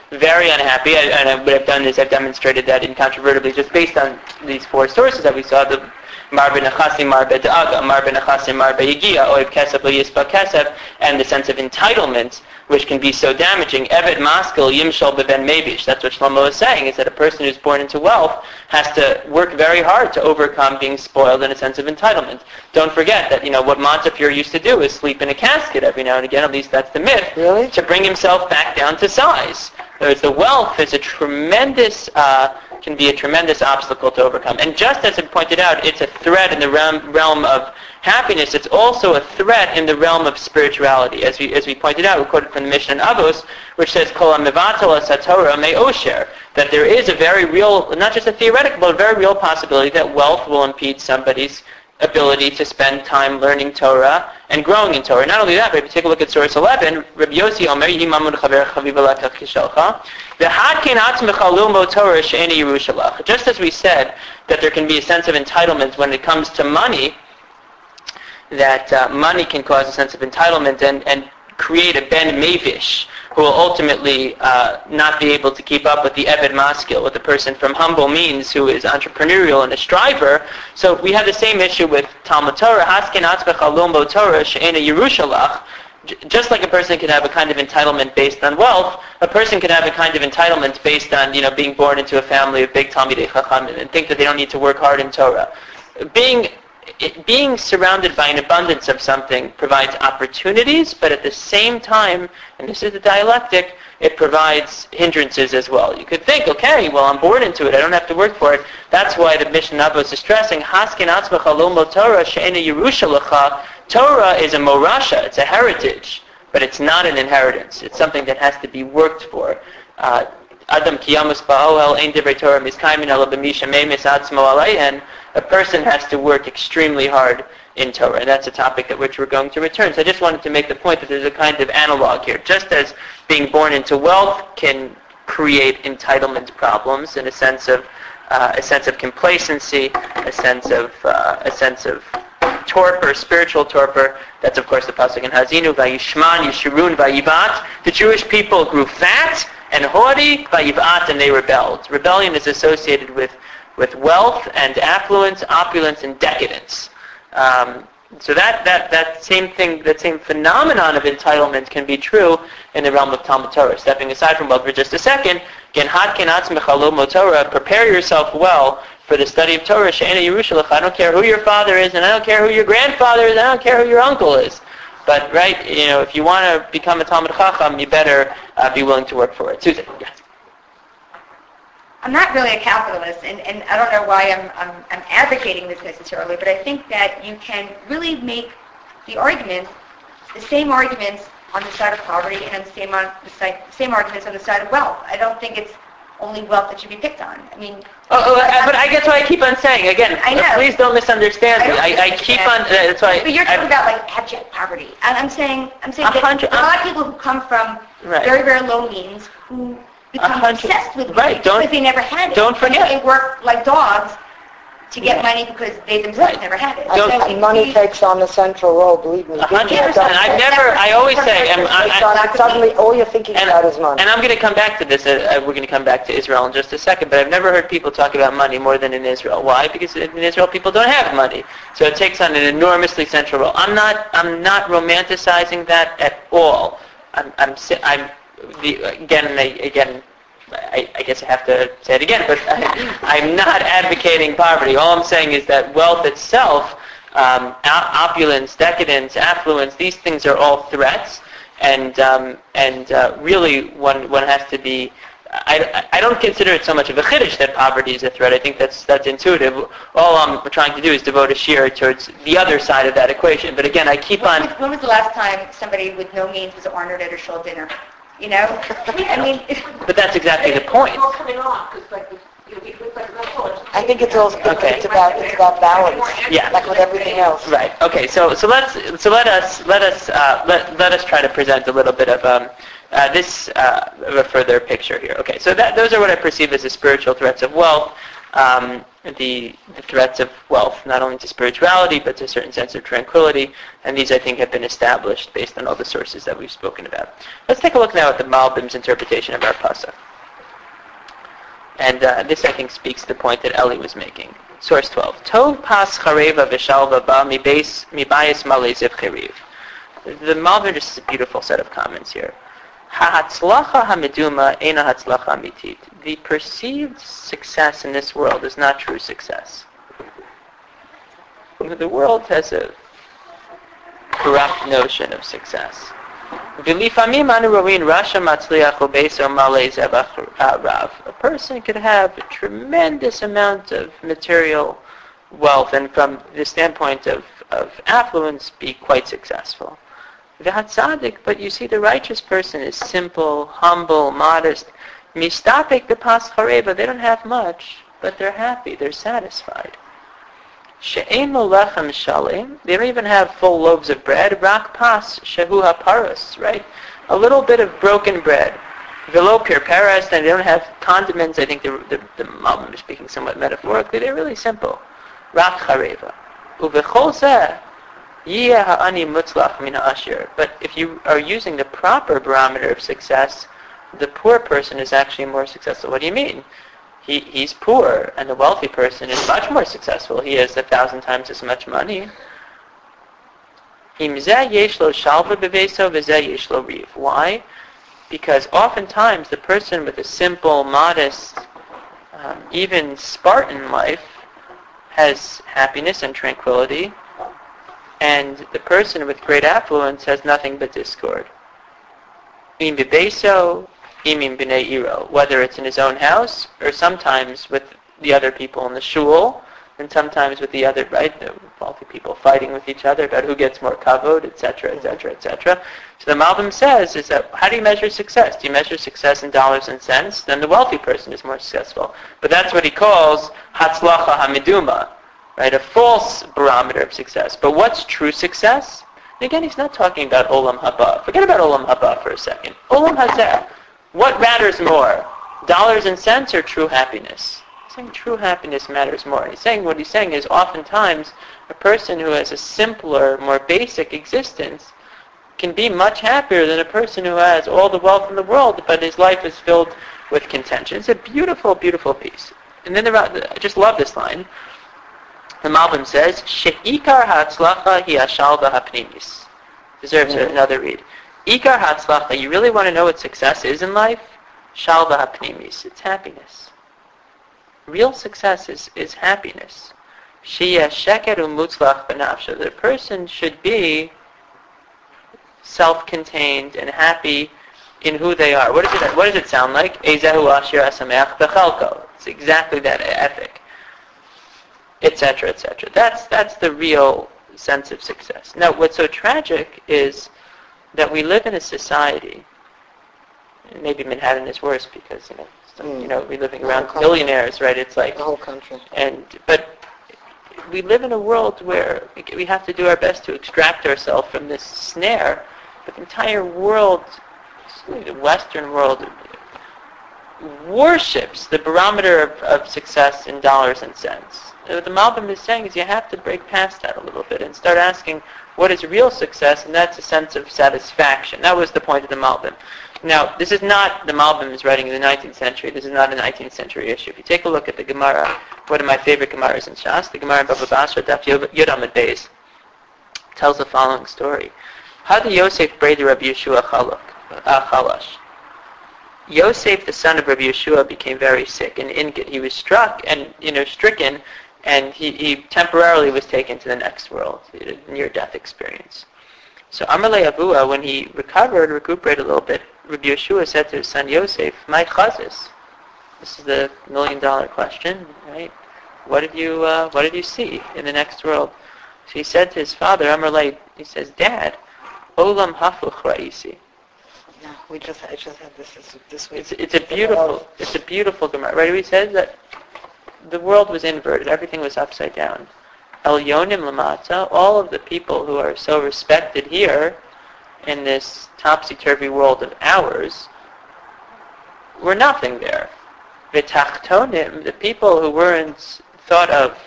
S1: very unhappy, I, and I, what I've done is I've demonstrated that incontrovertibly, just based on these four sources that we saw, the Mar b'nechasim, mar b'da'aga, mar b'nechasim, mar b'yigia, oiv kesef l'yispa kesef, and the sense of entitlement, which can be so damaging. Eved maskil yimshal b'ben mevish. That's what Shlomo is saying, is that a person who's born into wealth has to work very hard to overcome being spoiled in a sense of entitlement. Don't forget that, you know, what Montefiore used to do is sleep in a casket every now and again, at least that's the myth,
S3: Really?
S1: to bring himself back down to size. Whereas the wealth is a tremendous, uh, can be a tremendous obstacle to overcome. And just as it pointed out, it's a threat in the realm, realm of happiness. It's also a threat in the realm of spirituality. As we, as we pointed out, we quoted from the Mishnah in Avos, which says, Kol ha-mevatel satorah me'osher, that there is a very real, not just a theoretical, but a very real possibility that wealth will impede somebody's ability to spend time learning Torah and growing in Torah. Not only that, but if you take a look at source eleven, Rabbi Yossi Omer, Yihi mamun chaver chaviva lakach kishalcha, v'hadkin atzmecha lilmod Torah she'eni yerushalach. Just as we said that there can be a sense of entitlement when it comes to money, that uh, money can cause a sense of entitlement and, and create a ben mevish, who will ultimately uh, not be able to keep up with the Eved Maskil, with the person from humble means who is entrepreneurial and a striver. So we have the same issue with Talmud Torah. Haskin atzmecha lilmod Torah she'ena yerushalach. Just like a person can have a kind of entitlement based on wealth, a person can have a kind of entitlement based on, you know, being born into a family of big Talmidei Chachamim and think that they don't need to work hard in Torah. Being It, being surrounded by an abundance of something provides opportunities, but at the same time, and this is the dialectic, it provides hindrances as well. You could think, okay, well, I'm born into it. I don't have to work for it. That's why the Mishnah Avos is stressing, Haskin atzmecha lilmod Torah she'ena yerushalach. Torah is a morasha. It's a heritage, but it's not an inheritance. It's something that has to be worked for. Uh, Adam kiyamus ba'ohel ein divrei Torah miskaymin ala b'misha meimis atzmo aleihen. A person has to work extremely hard in Torah, and that's a topic at which we're going to return. So I just wanted to make the point that there's a kind of analog here. Just as being born into wealth can create entitlement problems in a sense of uh, a sense of complacency, a sense of uh, a sense of torpor, spiritual torpor. That's of course the pasuk in Hazinu, Vayishman, Yishurun, Vayivat. The Jewish people grew fat and haughty, Vayivat, and they rebelled. Rebellion is associated with with wealth and affluence, opulence, and decadence. Um, so that, that, that same thing, that same phenomenon of entitlement can be true in the realm of Talmud Torah. Stepping aside from wealth for just a second, Gen hadken atzmecha lilmod Torah, prepare yourself well for the study of Torah. She'ena yerushalach. I don't care who your father is, and I don't care who your grandfather is, and I don't care who your uncle is. But right, you know, if you want to become a Talmud Chacham, you better uh, be willing to work for it. Susan, yes.
S2: I'm not really a capitalist, and, and I don't know why I'm, I'm, I'm advocating this necessarily, but I think that you can really make the argument, the same arguments on the side of poverty and on the same, on the side, same arguments on the side of wealth. I don't think it's only wealth that should be picked on. I mean...
S1: Oh, oh I, but I guess what I keep on saying, again,
S2: I know.
S1: Please don't misunderstand me. I, I, I keep on... Uh, that's why
S2: but you're talking
S1: I,
S2: about like abject poverty. And I'm saying, I'm saying that
S1: hundred,
S2: a lot of people who come from
S1: right.
S2: very, very low means who become obsessed with money
S1: right. don't,
S2: because they never had it.
S1: Don't forget.
S2: They work like dogs to get money because they themselves
S1: right.
S2: never had it.
S3: And,
S2: so
S3: and money takes on the central role, believe me.
S1: A hundred percent. I've never, I always say, I'm, I,
S3: I, suddenly all you're thinking
S1: and,
S3: about is money.
S1: And I'm going to come back to this, uh, we're going to come back to Israel in just a second, but I've never heard people talk about money more than in Israel. Why? Because in Israel people don't have money. So it takes on an enormously central role. I'm not, I'm not romanticizing that at all. I'm, I'm, I'm the, again, again, I, I guess I have to say it again, but I, I'm not advocating poverty. All I'm saying is that wealth itself, um, opulence, decadence, affluence, these things are all threats, and um, and uh, really one one has to be. I, I don't consider it so much of a chiddush that poverty is a threat. I think that's that's intuitive. All I'm trying to do is devote a shir towards the other side of that equation. But again, I keep
S2: when
S1: on.
S2: Was, when was the last time somebody with no means was honored at a shul dinner? You know, I mean.
S1: But that's exactly the point.
S4: It's all coming off, because like, you know, it's like real college.
S3: I think it's also
S1: Okay.
S3: it's about it's about balance,
S1: Yeah.
S3: like with everything else.
S1: Right. Okay. So so let's so let us let us uh, let let us try to present a little bit of um, uh, this uh, of a further picture here. Okay. So that those are what I perceive as the spiritual threats of wealth. Um, the, the threats of wealth, not only to spirituality, but to a certain sense of tranquility. And these, I think, have been established based on all the sources that we've spoken about. Let's take a look now at the Malbim's interpretation of our pasuk. And uh, this, I think, speaks to the point that Eli was making. Source twelve. Tov pas chareva v'shalva ba mibayis malei ziv cheriv. The Malbim just has a beautiful set of comments here. Ha'atzlacha hameduma eina hatzlacha amitit. The perceived success in this world is not true success. The world has a corrupt notion of success. V'lifamim anu ro'in rasha matzliach u'beiso malei zevach rav. A person could have a tremendous amount of material wealth and from the standpoint of, of affluence be quite successful. V'hatzadik, but you see the righteous person is simple, humble, modest. Mistapek the pas chareva, they don't have much, but they're happy, they're satisfied. She'ein lo lechem shalim, they don't even have full loaves of bread. Rak pas shehu haparos, right? A little bit of broken bread. Velo pir paras, and they don't have condiments. I think the the, the Malbim is speaking somewhat metaphorically. They're really simple. Rak chareva. Uvechol zeh. But if you are using the proper barometer of success, the poor person is actually more successful. What do you mean? He he's poor, and the wealthy person is much more successful. He has a thousand times as much money. Why? Because oftentimes the person with a simple, modest, um, even Spartan life has happiness and tranquility, and the person with great affluence has nothing but discord. Whether it's in his own house, or sometimes with the other people in the shul, and sometimes with the other, right, the wealthy people fighting with each other about who gets more kavod, et cetera, et cetera, et cetera. So the Malbim says is that, how do you measure success? Do you measure success in dollars and cents? Then the wealthy person is more successful. But that's what he calls hatzlacha hamiduma. Right, a false barometer of success. But what's true success? And again, he's not talking about olam haba. Forget about olam haba for a second. Olam hazeh. What matters more, dollars and cents or true happiness? He's saying true happiness matters more. And he's saying what he's saying is oftentimes a person who has a simpler, more basic existence can be much happier than a person who has all the wealth in the world, but his life is filled with contention. It's a beautiful, beautiful piece. And then the, I just love this line. The Malbim says, "She'ikar ha'atzlacha hi hashalva ha'pnimis." Deserves mm-hmm. another read. Ikar ha'atzlacha. You really want to know what success is in life? Shalva ha'pnimis. It's happiness. Real success is, is happiness. She'ya sheker u'mutzlach b'nafsha. The person should be self-contained and happy in who they are. What does it? What does it sound like? Ezehu ashir asameach b'chalko. It's exactly that ethic. Etc. et cetera. That's that's the real sense of success. Now, what's so tragic is that we live in a society. And maybe Manhattan is worse because you know, some, mm. you know, we're living around billionaires, right? It's like
S3: the whole country.
S1: And but we live in a world where we have to do our best to extract ourselves from this snare. But the entire world, the Western world, worships the barometer of, of success in dollars and cents. What the Malbim is saying is you have to break past that a little bit and start asking what is real success, and that's a sense of satisfaction. That was the point of the Malbim. Now, this is not, the Malbim is writing in the nineteenth century. This is not a nineteenth century issue. If you take a look at the Gemara, one of my favorite Gemaras in Shas, the Gemara in Baba Basra, Daf Yud Amud Beis, tells the following story. How did Yosef braid Rabbi Yeshua Chalash? Yosef, the son of Rabbi Yeshua, became very sick and ingot. He was struck and, you know, stricken, and he, he temporarily was taken to the next world, a near-death experience. So Amalei Avua, when he recovered, recuperated a little bit, Rabbi Yeshua said to his son Yosef, "My chazis." This is the million-dollar question, right? What did you uh, What did you see in the next world? So he said to his father, Amalei, he says, "Dad, olam hafuch ra'isi."
S3: Yeah, we just I just had this this, this week.
S1: It's, it's a beautiful it's a beautiful Gemara, right? He says that the world was inverted, everything was upside down. El Yonim Lamata, all of the people who are so respected here in this topsy-turvy world of ours were nothing there. V'tachtonim, the people who weren't thought of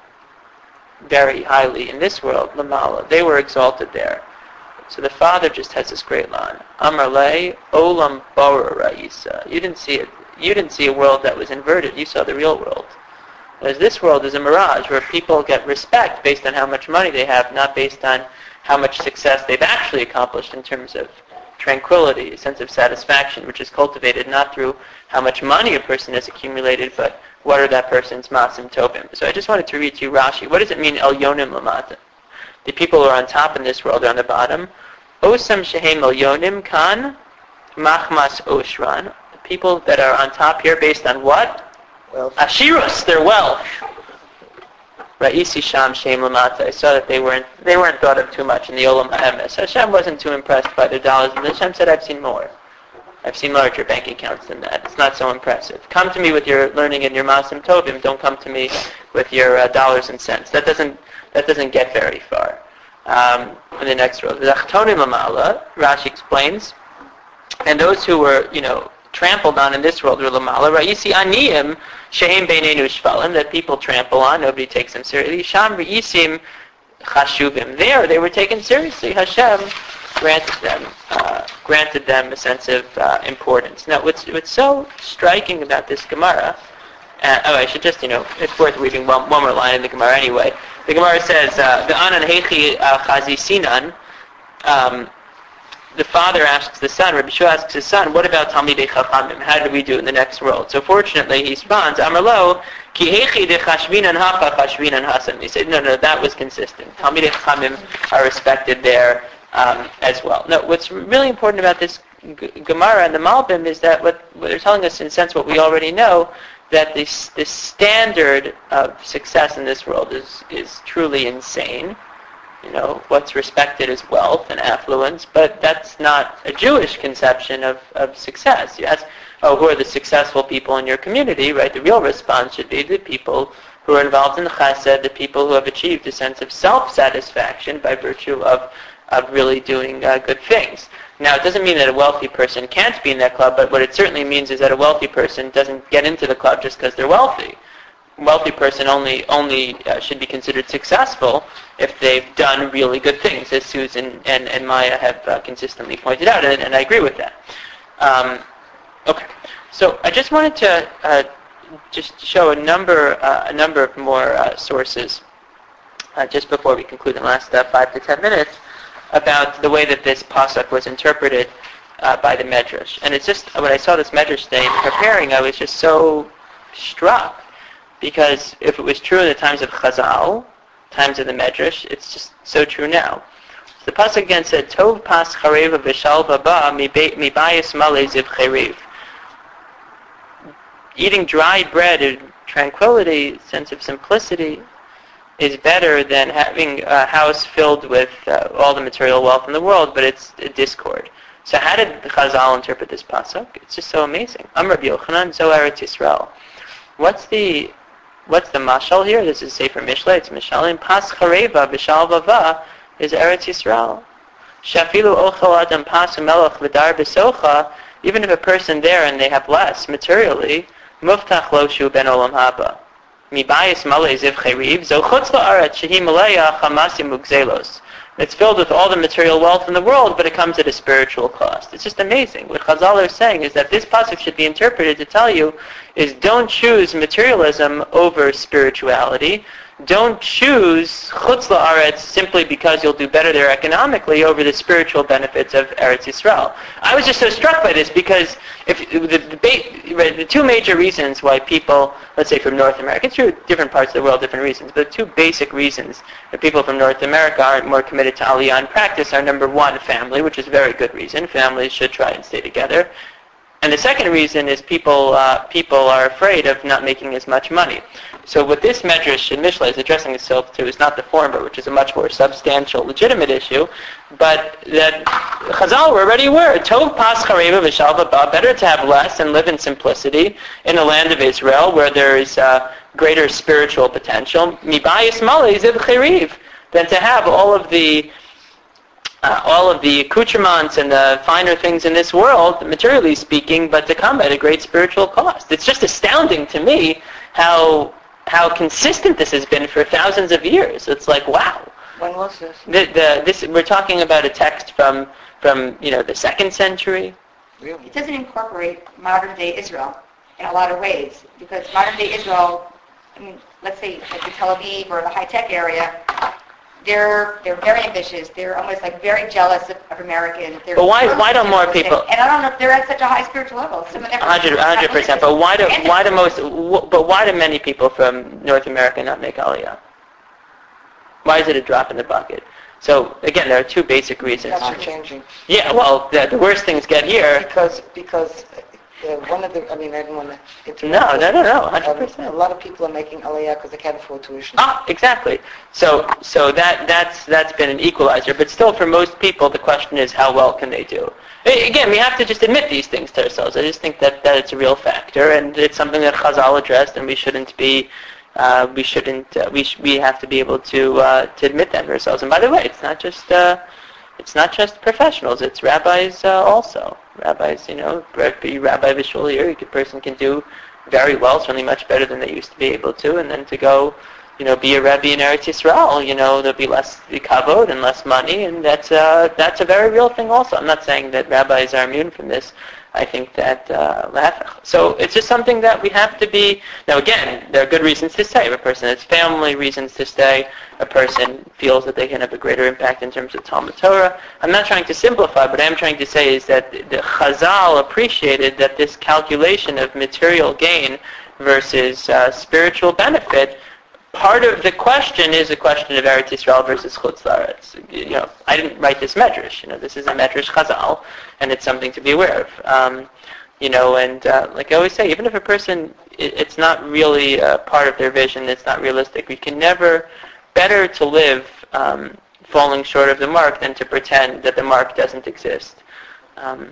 S1: very highly in this world, Lamala. They were exalted there. So the Father just has this great line. Amar le olam bara ra'isa. You didn't see it. You didn't see a world that was inverted. You saw the real world. Whereas this world is a mirage where people get respect based on how much money they have, not based on how much success they've actually accomplished in terms of tranquility, a sense of satisfaction, which is cultivated not through how much money a person has accumulated, but what are that person's masim tovim. So I just wanted to read to you Rashi. What does it mean, el yonim lamata? The people who are on top in this world are on the bottom. Osam shehem el yonim kan machmas oshran. The people that are on top here based on what?
S3: Wealth.
S1: Ashirus, their wealth. Ra'isi sham shehem lamata. I saw that they weren't they weren't thought of too much in the olam ha'emes. Hashem wasn't too impressed by their dollars, and Hashem said, I've seen more. I've seen larger bank accounts than that. It's not so impressive. Come to me with your learning and your masim tovim. Don't come to me with your uh, dollars and cents. That doesn't that doesn't get very far. Um, in the next row, Zachtonim lamala, Rashi explains, and those who were, you know, trampled on in this world were lamala. Ra'isi aniyim shehem beinenu shvalim, that people trample on. Nobody takes them seriously. Sham ra'isim chashuvim. There, they were taken seriously. Hashem granted them uh, granted them a sense of uh, importance. Now, what's what's so striking about this Gemara? Uh, oh, I should just, you know, it's worth reading one, one more line in the Gemara anyway. The Gemara says, "The anan hechi chazi sinan." Um, the father asks the son. Rabbi Shua asks his son, "What about Talmidei Chachamim? How did we do in the next world?" So fortunately, he responds, "Amarlo ki hechi de chashvinan hacha chashvinan hasan." He said, "No, no, that was consistent. Talmidei Chachamim are respected there um, as well." No, what's really important about this G- Gemara and the Malbim is that what, what they're telling us, in a sense, what we already know, that this this standard of success in this world is is truly insane. You know, what's respected is wealth and affluence, but that's not a Jewish conception of, of success. You ask, oh, who are the successful people in your community, right? The real response should be the people who are involved in the chesed, the people who have achieved a sense of self-satisfaction by virtue of, of really doing uh, good things. Now, it doesn't mean that a wealthy person can't be in that club, but what it certainly means is that a wealthy person doesn't get into the club just because they're wealthy. A wealthy person only only uh, should be considered successful if they've done really good things, as Susan and, and Maya have uh, consistently pointed out, and, and I agree with that. Um, okay, so I just wanted to uh, just show a number uh, a number of more uh, sources uh, just before we conclude in the last uh, five to ten minutes about the way that this pasuk was interpreted uh, by the Medrash. And it's just, when I saw this Medrash today preparing, I was just so struck, because if it was true in the times of Chazal, times of the Medrash, it's just so true now. So the pasuk again said, Tov pas chareva v'shalva ba mibayis malei ziv cheriv. Eating dry bread in tranquility, sense of simplicity, is better than having a house filled with uh, all the material wealth in the world, but it's a discord. So how did the Chazal interpret this pasuk? It's just so amazing. Am Rabbi Yochanan, so Eretz Yisrael. What's the what's the mashal here? This is Sefer Mishlei. It's Mishalim. Pas chareva b'shal vava is Eretz Yisrael. Shafilu ochel adam pas melech v'dar b'socha. Even if a person there and they have less materially, muftach lo shu ben olam haba. Mibayis malei ziv cheriv zo chutz la'aretz shehi maleya chamasim ugzelos. It's filled with all the material wealth in the world, but it comes at a spiritual cost. It's just amazing. What Chazal are saying is that this pasuk should be interpreted to tell you is don't choose materialism over spirituality. Don't choose chutz la'aretz simply because you'll do better there economically over the spiritual benefits of Eretz Yisrael. I was just so struck by this because if the, the, the two major reasons why people, let's say from North America, it's true, different parts of the world, different reasons, but the two basic reasons that people from North America aren't more committed to Aliyah in practice are, number one, family, which is a very good reason. Families should try and stay together. And the second reason is people uh, people are afraid of not making as much money. So what this Medrash in Mishlei is addressing itself to is not the former, which is a much more substantial, legitimate issue, but that Chazal already were. Tov pas chareva v'shal v'ba, better to have less and live in simplicity in the land of Israel where there is uh, greater spiritual potential, mibayis malei ziv cheriv, than to have all of the Uh, all of the accoutrements and the finer things in this world, materially speaking, but to come at a great spiritual cost. It's just astounding to me how how consistent this has been for thousands of years. It's like, wow.
S3: When was this?
S1: The, the, this we're talking about a text from from you know the second century.
S3: Really?
S2: It doesn't incorporate modern-day Israel in a lot of ways, because modern-day Israel, I mean, let's say like the Tel Aviv or the high-tech area, they're they're very ambitious. They're almost like very jealous of, of Americans. They're
S1: But why why don't more people?
S2: And I don't know if they're at such a high spiritual level. Some of them.
S1: Hundred hundred percent. But why do why do most? But why do many people from North America not make Aliyah? Why is it a drop in the bucket? So again, there are two basic reasons.
S3: It's not changing.
S1: Yeah, well, the, the worst things get here.
S3: Because because uh, one of the, I mean, I didn't want to interrupt.
S1: No, no, no, no,
S3: Um,
S1: hundred
S3: a
S1: percent.
S3: lot of people are making Aliyah because they can't afford tuition.
S1: Ah, exactly. So so that that's that's been an equalizer. But still, for most people, the question is how well can they do? A- Again, we have to just admit these things to ourselves. I just think that, that it's a real factor, and it's something that Chazal addressed, and we shouldn't be. Uh, we shouldn't. Uh, we sh- we have to be able to uh, to admit that to ourselves. And by the way, it's not just uh, it's not just professionals. It's rabbis uh, also. Rabbis, you know, be rabbi vishul here, a person can do very well, certainly much better than they used to be able to. And then to go, you know, be a rabbi in Eretz Yisrael, you know, there'll be less kavod and less money, and that's uh, that's a very real thing. Also, I'm not saying that rabbis are immune from this. I think that, uh, so it's just something that we have to be, now again, there are good reasons to stay. If a person has family reasons to stay, a person feels that they can have a greater impact in terms of Talmud Torah. I'm not trying to simplify, but I am trying to say is that the Chazal appreciated that this calculation of material gain versus uh, spiritual benefit, part of the question is a question of Eretz Yisrael versus Chutz La'aretz. You know, I didn't write this medrash. You know, this is a medrash Chazal, and it's something to be aware of. Um, you know, and uh, like I always say, even if a person, it, it's not really uh, part of their vision, it's not realistic. We can never, better to live um, falling short of the mark than to pretend that the mark doesn't exist. Um,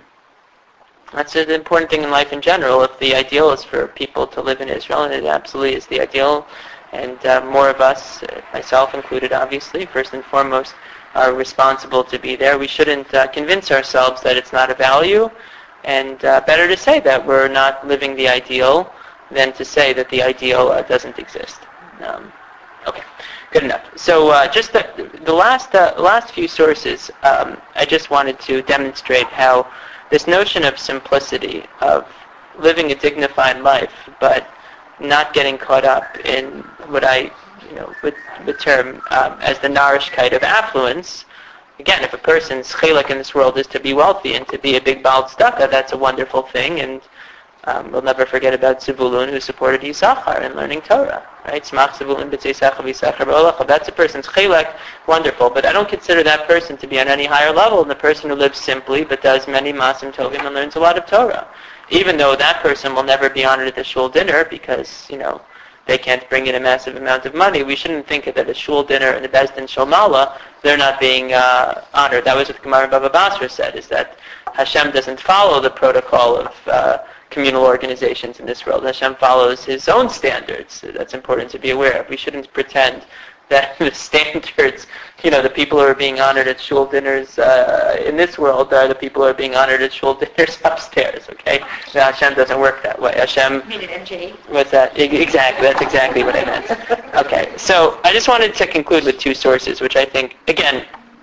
S1: that's an important thing in life in general. If the ideal is for people to live in Israel, and it absolutely is the ideal, and uh, more of us, uh, myself included obviously, first and foremost, are responsible to be there. We shouldn't uh, convince ourselves that it's not a value, and uh, better to say that we're not living the ideal than to say that the ideal uh, doesn't exist. Um, okay, good enough. So uh, just the, the last uh, last few sources, um, I just wanted to demonstrate how this notion of simplicity, of living a dignified life, but not getting caught up in what I, you know, would, would term um, as the narishkeit of affluence. Again, if a person's chilek in this world is to be wealthy and to be a big Baal Tzedakah, that's a wonderful thing, and um, we'll never forget about Zevulun, who supported Yisachar in learning Torah, right? Smach Zevulun b'tzeisacha v'Yisachar b'olacha. That's a person's chilek, wonderful, but I don't consider that person to be on any higher level than the person who lives simply but does many masim tovim and learns a lot of Torah. Even though that person will never be honored at the shul dinner because, you know, they can't bring in a massive amount of money, we shouldn't think that a shul dinner and the Beis Din Shel Mala, they're not being uh, honored. That was what Gemara Baba Basra said, is that Hashem doesn't follow the protocol of uh, communal organizations in this world. Hashem follows His own standards. That's important to be aware of. We shouldn't pretend that the standards, you know, the people who are being honored at shul dinners uh, in this world are the people who are being honored at shul dinners upstairs, okay? Now, Hashem doesn't work that way. Hashem...
S2: You mean at M J?
S1: What's that? E- Exactly, that's exactly what I meant. Okay, so I just wanted to conclude with two sources, which I think, again,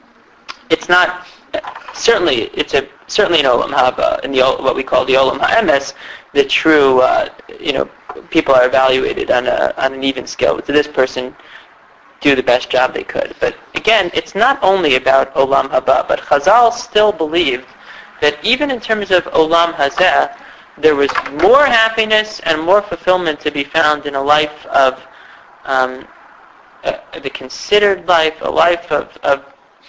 S1: it's not... Certainly, it's a certainly in Olam Haba, in the what we call the Olam HaEmes, the true, uh, you know, people are evaluated on a on an even scale. But this person do the best job they could. But again, it's not only about Olam Haba, but Chazal still believed that even in terms of Olam Hazeh, there was more happiness and more fulfillment to be found in a life of um, uh, the considered life, a life of, of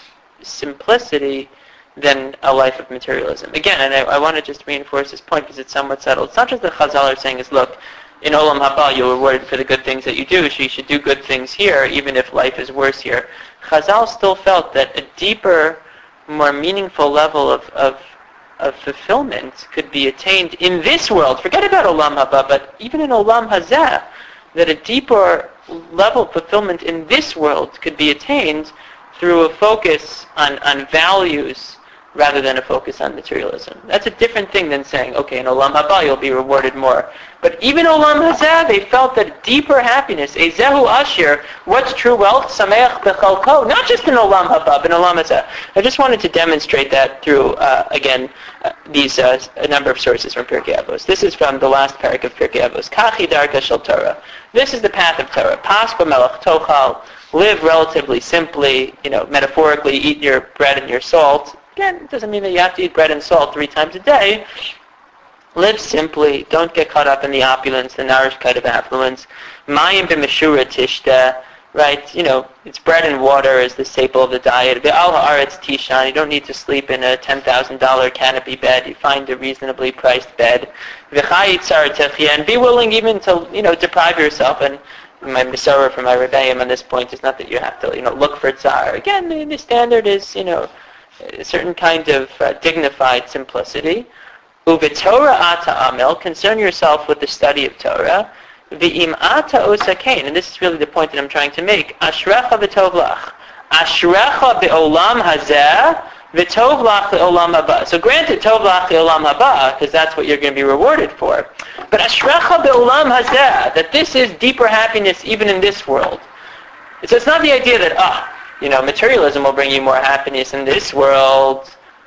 S1: simplicity than a life of materialism. Again, and I, I want to just reinforce this point because it's somewhat subtle. It's not just that Chazal are saying is, look, in Olam Haba you're rewarded for the good things that you do, so you should do good things here, even if life is worse here. Chazal still felt that a deeper, more meaningful level of, of, of fulfillment could be attained in this world. Forget about Olam Haba, but even in Olam Hazeh, that a deeper level of fulfillment in this world could be attained through a focus on, on values rather than a focus on materialism. That's a different thing than saying, okay, in Olam Haba you'll be rewarded more. But even Olam Hazeh, they felt that deeper happiness, Ezehu Ashir, what's true wealth? Sameach Bechalko, not just in Olam Haba, but in Olam Hazeh. I just wanted to demonstrate that through, uh, again, uh, these uh, a number of sources from Pirkei Avos. This is from the last parak of Pirkei Avos. Kachi Darka Shel Torah. This is the path of Torah. Pas b'melech tochal. Live relatively simply, you know, metaphorically, eat your bread and your salt. Again, it doesn't mean that you have to eat bread and salt three times a day. Live simply. Don't get caught up in the opulence, the narishkeit of affluence. Mayim b'meshura tishta. Right? You know, it's bread and water is the staple of the diet. Ve'al ha'aretz tishan. You don't need to sleep in a ten thousand dollars canopy bed. You find a reasonably priced bed. V'chai tzar techia. And be willing even to, you know, deprive yourself. And my Masorah from my Rebbeim on this point is not that you have to, you know, look for tzar. Again, the, the standard is, you know, a certain kind of uh, dignified simplicity. Uvitorah ata amel, concern yourself with the study of Torah. V'im ata osakain, and this is really the point that I'm trying to make. Ashrecha v'tov lach. Ashrecha be'olam hazeh, v'tov lach le'olam haba. So granted, tov lach le'olam haba, because that's what you're going to be rewarded for. But ashrecha be'olam hazeh, that this is deeper happiness even in this world. So it's not the idea that, ah, you know, materialism will bring you more happiness in this world,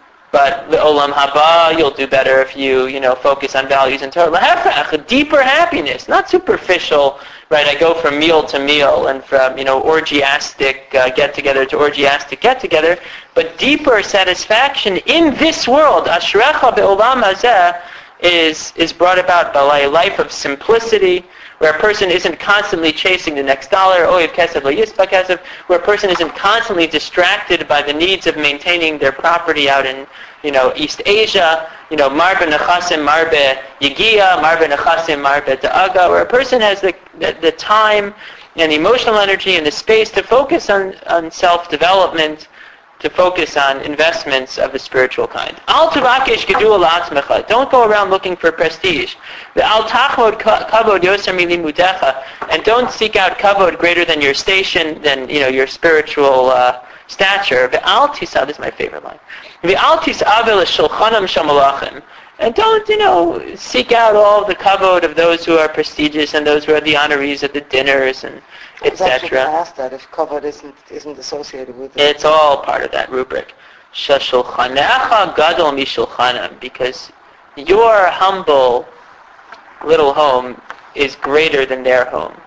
S1: but the olam haba, you'll do better if you, you know, focus on values and Torah. Lahafach, deeper happiness, not superficial, right? I go from meal to meal and from, you know, orgiastic uh, get-together to orgiastic get-together, but deeper satisfaction in this world. Ashrecha be'olam hazeh is, is brought about by a life of simplicity, where a person isn't constantly chasing the next dollar, oyev kesef lo yispa kesef, where a person isn't constantly distracted by the needs of maintaining their property out in, you know, East Asia, you know, marbe nechasim, marbe yigia, marbe nechasim, marbe da'aga, where a person has the, the, the time and the emotional energy and the space to focus on, on self-development, to focus on investments of the spiritual kind. Al turakesh gedul la'atzmecha. Don't go around looking for prestige. Al tachmod kavod yoser milimudecha. And don't seek out kavod greater than your station, than, you know, your spiritual uh, stature. Ve'al tisa. This is my favorite line. Ve'al tis'avel shulchanam shamalachim. And don't, you know, seek out all the kavod of those who are prestigious and those who are the honorees at the dinners and et cetera.
S3: I asked that if kavod isn't isn't associated with it.
S1: It's all part of that rubric. Shashulchanecha gadol mishulchanam, because your humble little home is greater than their home.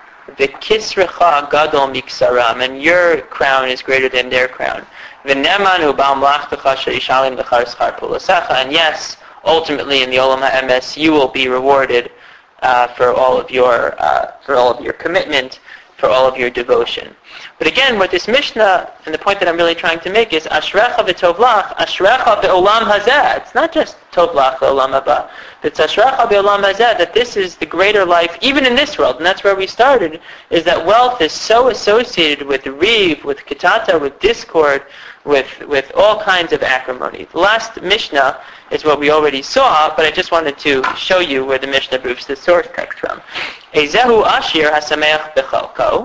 S1: V'kisrecha gadol miksaram, and your crown is greater than their crown. V'neman hu ba'al mlachtecha she'ishalim l'char schar pulasecha, and yes, ultimately in the Olam HaEmes you will be rewarded uh, for all of your uh, for all of your commitment, for all of your devotion. But again, what this Mishnah, and the point that I'm really trying to make is Ashrecha v'tov lach, Ashrecha be'olam hazeh. It's not just tov lach le'olam haba. It's Ashrecha be'olam hazeh, that this is the greater life, even in this world. And that's where we started, is that wealth is so associated with riv, with kitata, with discord, with with all kinds of acrimony. The last Mishnah is what we already saw, but I just wanted to show you where the Mishnah proves the source text from. Ezehu ashir hasameach bechalko.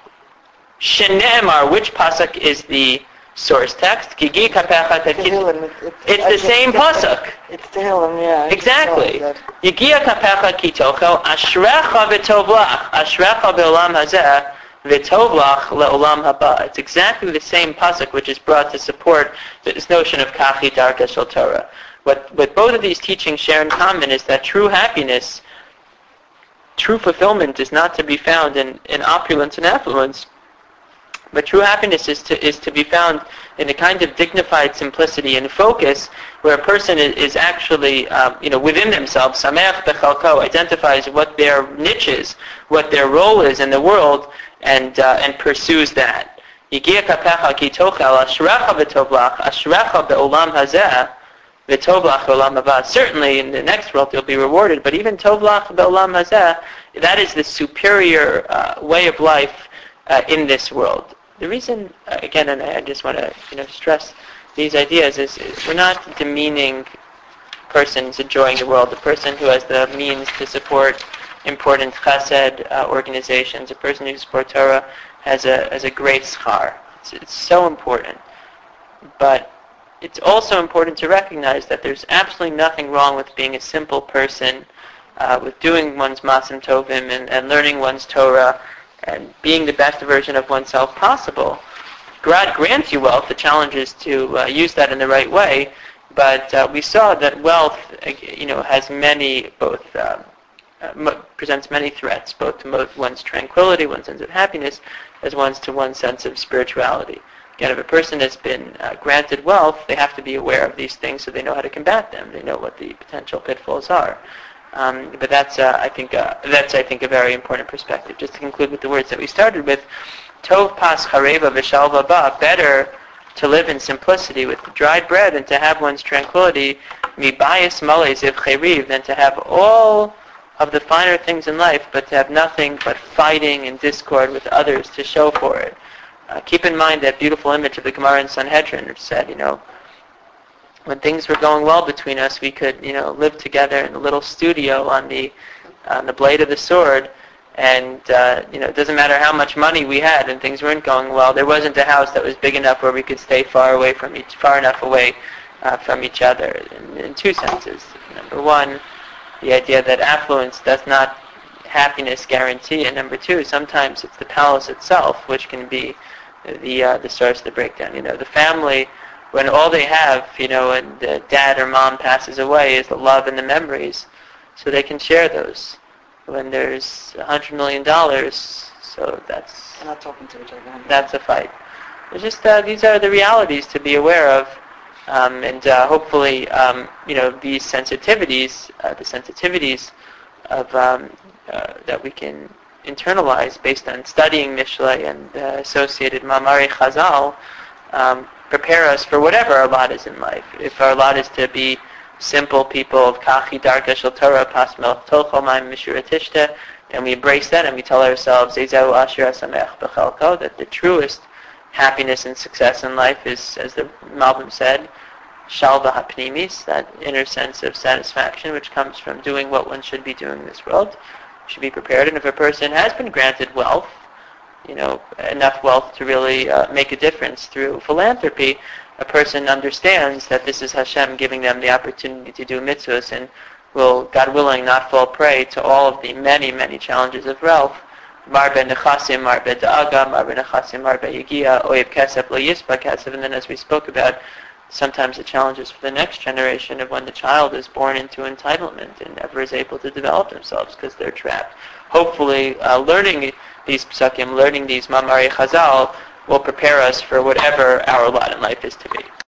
S1: Shene'emar, which pasuk is the source text? Gigi kapecha
S3: Tehillim.
S1: It's the same pasuk.
S3: It's Tehillim, yeah.
S1: Exactly. Yigia kapecha kitocho, ashrecha v'tov lach, ashrecha be'olam hazeh, v'tov lach le'olam haba. It's exactly the same pasuk which is brought to support this notion of kachi darka shel Torah. What, what both of these teachings share in common is that true happiness, true fulfillment is not to be found in, in opulence and affluence, but true happiness is to is to be found in a kind of dignified simplicity and focus, where a person is, is actually, um, you know, within themselves, sameach bechalko, identifies what their niche is, what their role is in the world, and uh, and pursues that. Yigia kapecha ki tochel ashrecha v'tov lach, ashrecha be'olam hazeh, v'tov lach be'olam haba. Certainly, in the next world you'll be rewarded, but even tov lach be'olam hazeh, that is the superior uh, way of life uh, in this world. The reason, uh, again, and I just want to, you know, stress these ideas, is, is we're not demeaning persons enjoying the world. The person who has the means to support important chesed uh, organizations, a person who supports Torah, has a has a great schar. It's, it's so important. But it's also important to recognize that there's absolutely nothing wrong with being a simple person, uh, with doing one's Masim Tovim and, and learning one's Torah and being the best version of oneself possible. God grants you wealth. The challenge is to uh, use that in the right way. But uh, we saw that wealth, uh, you know, has many, both uh, uh, mo- presents many threats, both to mo- one's tranquility, one's sense of happiness, as one's to one's sense of spirituality. Again, if a person has been uh, granted wealth, they have to be aware of these things so they know how to combat them. They know what the potential pitfalls are. Um, but that's, uh, I think, uh, that's, I think, a very important perspective. Just to conclude with the words that we started with, Tov pas chareva v'shalva ba, better to live in simplicity with dried bread and to have one's tranquility, mi bayis malei ziv cheriv, than to have all of the finer things in life, but to have nothing but fighting and discord with others to show for it. Uh, keep in mind that beautiful image of the Gemara in Sanhedrin, which said, you know, when things were going well between us, we could, you know, live together in a little studio on the on the blade of the sword, and uh, you know, it doesn't matter how much money we had and things weren't going well. There wasn't a house that was big enough where we could stay far away from each, far enough away uh, from each other. In, in two senses. Number one, the idea that affluence does not happiness guarantee, and number two, sometimes it's the palace itself which can be the uh, the source of the breakdown. You know, the family, when all they have, you know, and uh, dad or mom passes away, is the love and the memories, so they can share those. When there's a hundred million dollars, so that's
S3: They're not talking to each other.
S1: that's a fight. It's just uh, these are the realities to be aware of, um, and uh, hopefully, um, you know, these sensitivities, uh, the sensitivities of um, uh, that we can internalize based on studying Mishlei and uh, associated Mamari Chazal, um, prepare us for whatever our lot is in life. If our lot is to be simple people of Kachi Darka Shel Torah Pas Melech Tolcho Ma'im Mishura Tishta, and we embrace that and we tell ourselves Ezeu Asher Asamech B'Chalko, that the truest happiness and success in life is, as the Malbim said, Shalva HaPnimis, that inner sense of satisfaction which comes from doing what one should be doing in this world. Should be prepared. And if a person has been granted wealth, you know, enough wealth to really uh, make a difference through philanthropy, a person understands that this is Hashem giving them the opportunity to do mitzvahs and will, God willing, not fall prey to all of the many, many challenges of wealth. Marbe nechasim, marbe da'aga, marbe nechasim, marbe yigia, oyev kesef lo yispa kesef. And then as we spoke about, sometimes the challenges for the next generation of when the child is born into entitlement and never is able to develop themselves because they're trapped. Hopefully, uh, learning these psukim, learning these mamari chazal, will prepare us for whatever our lot in life is to be.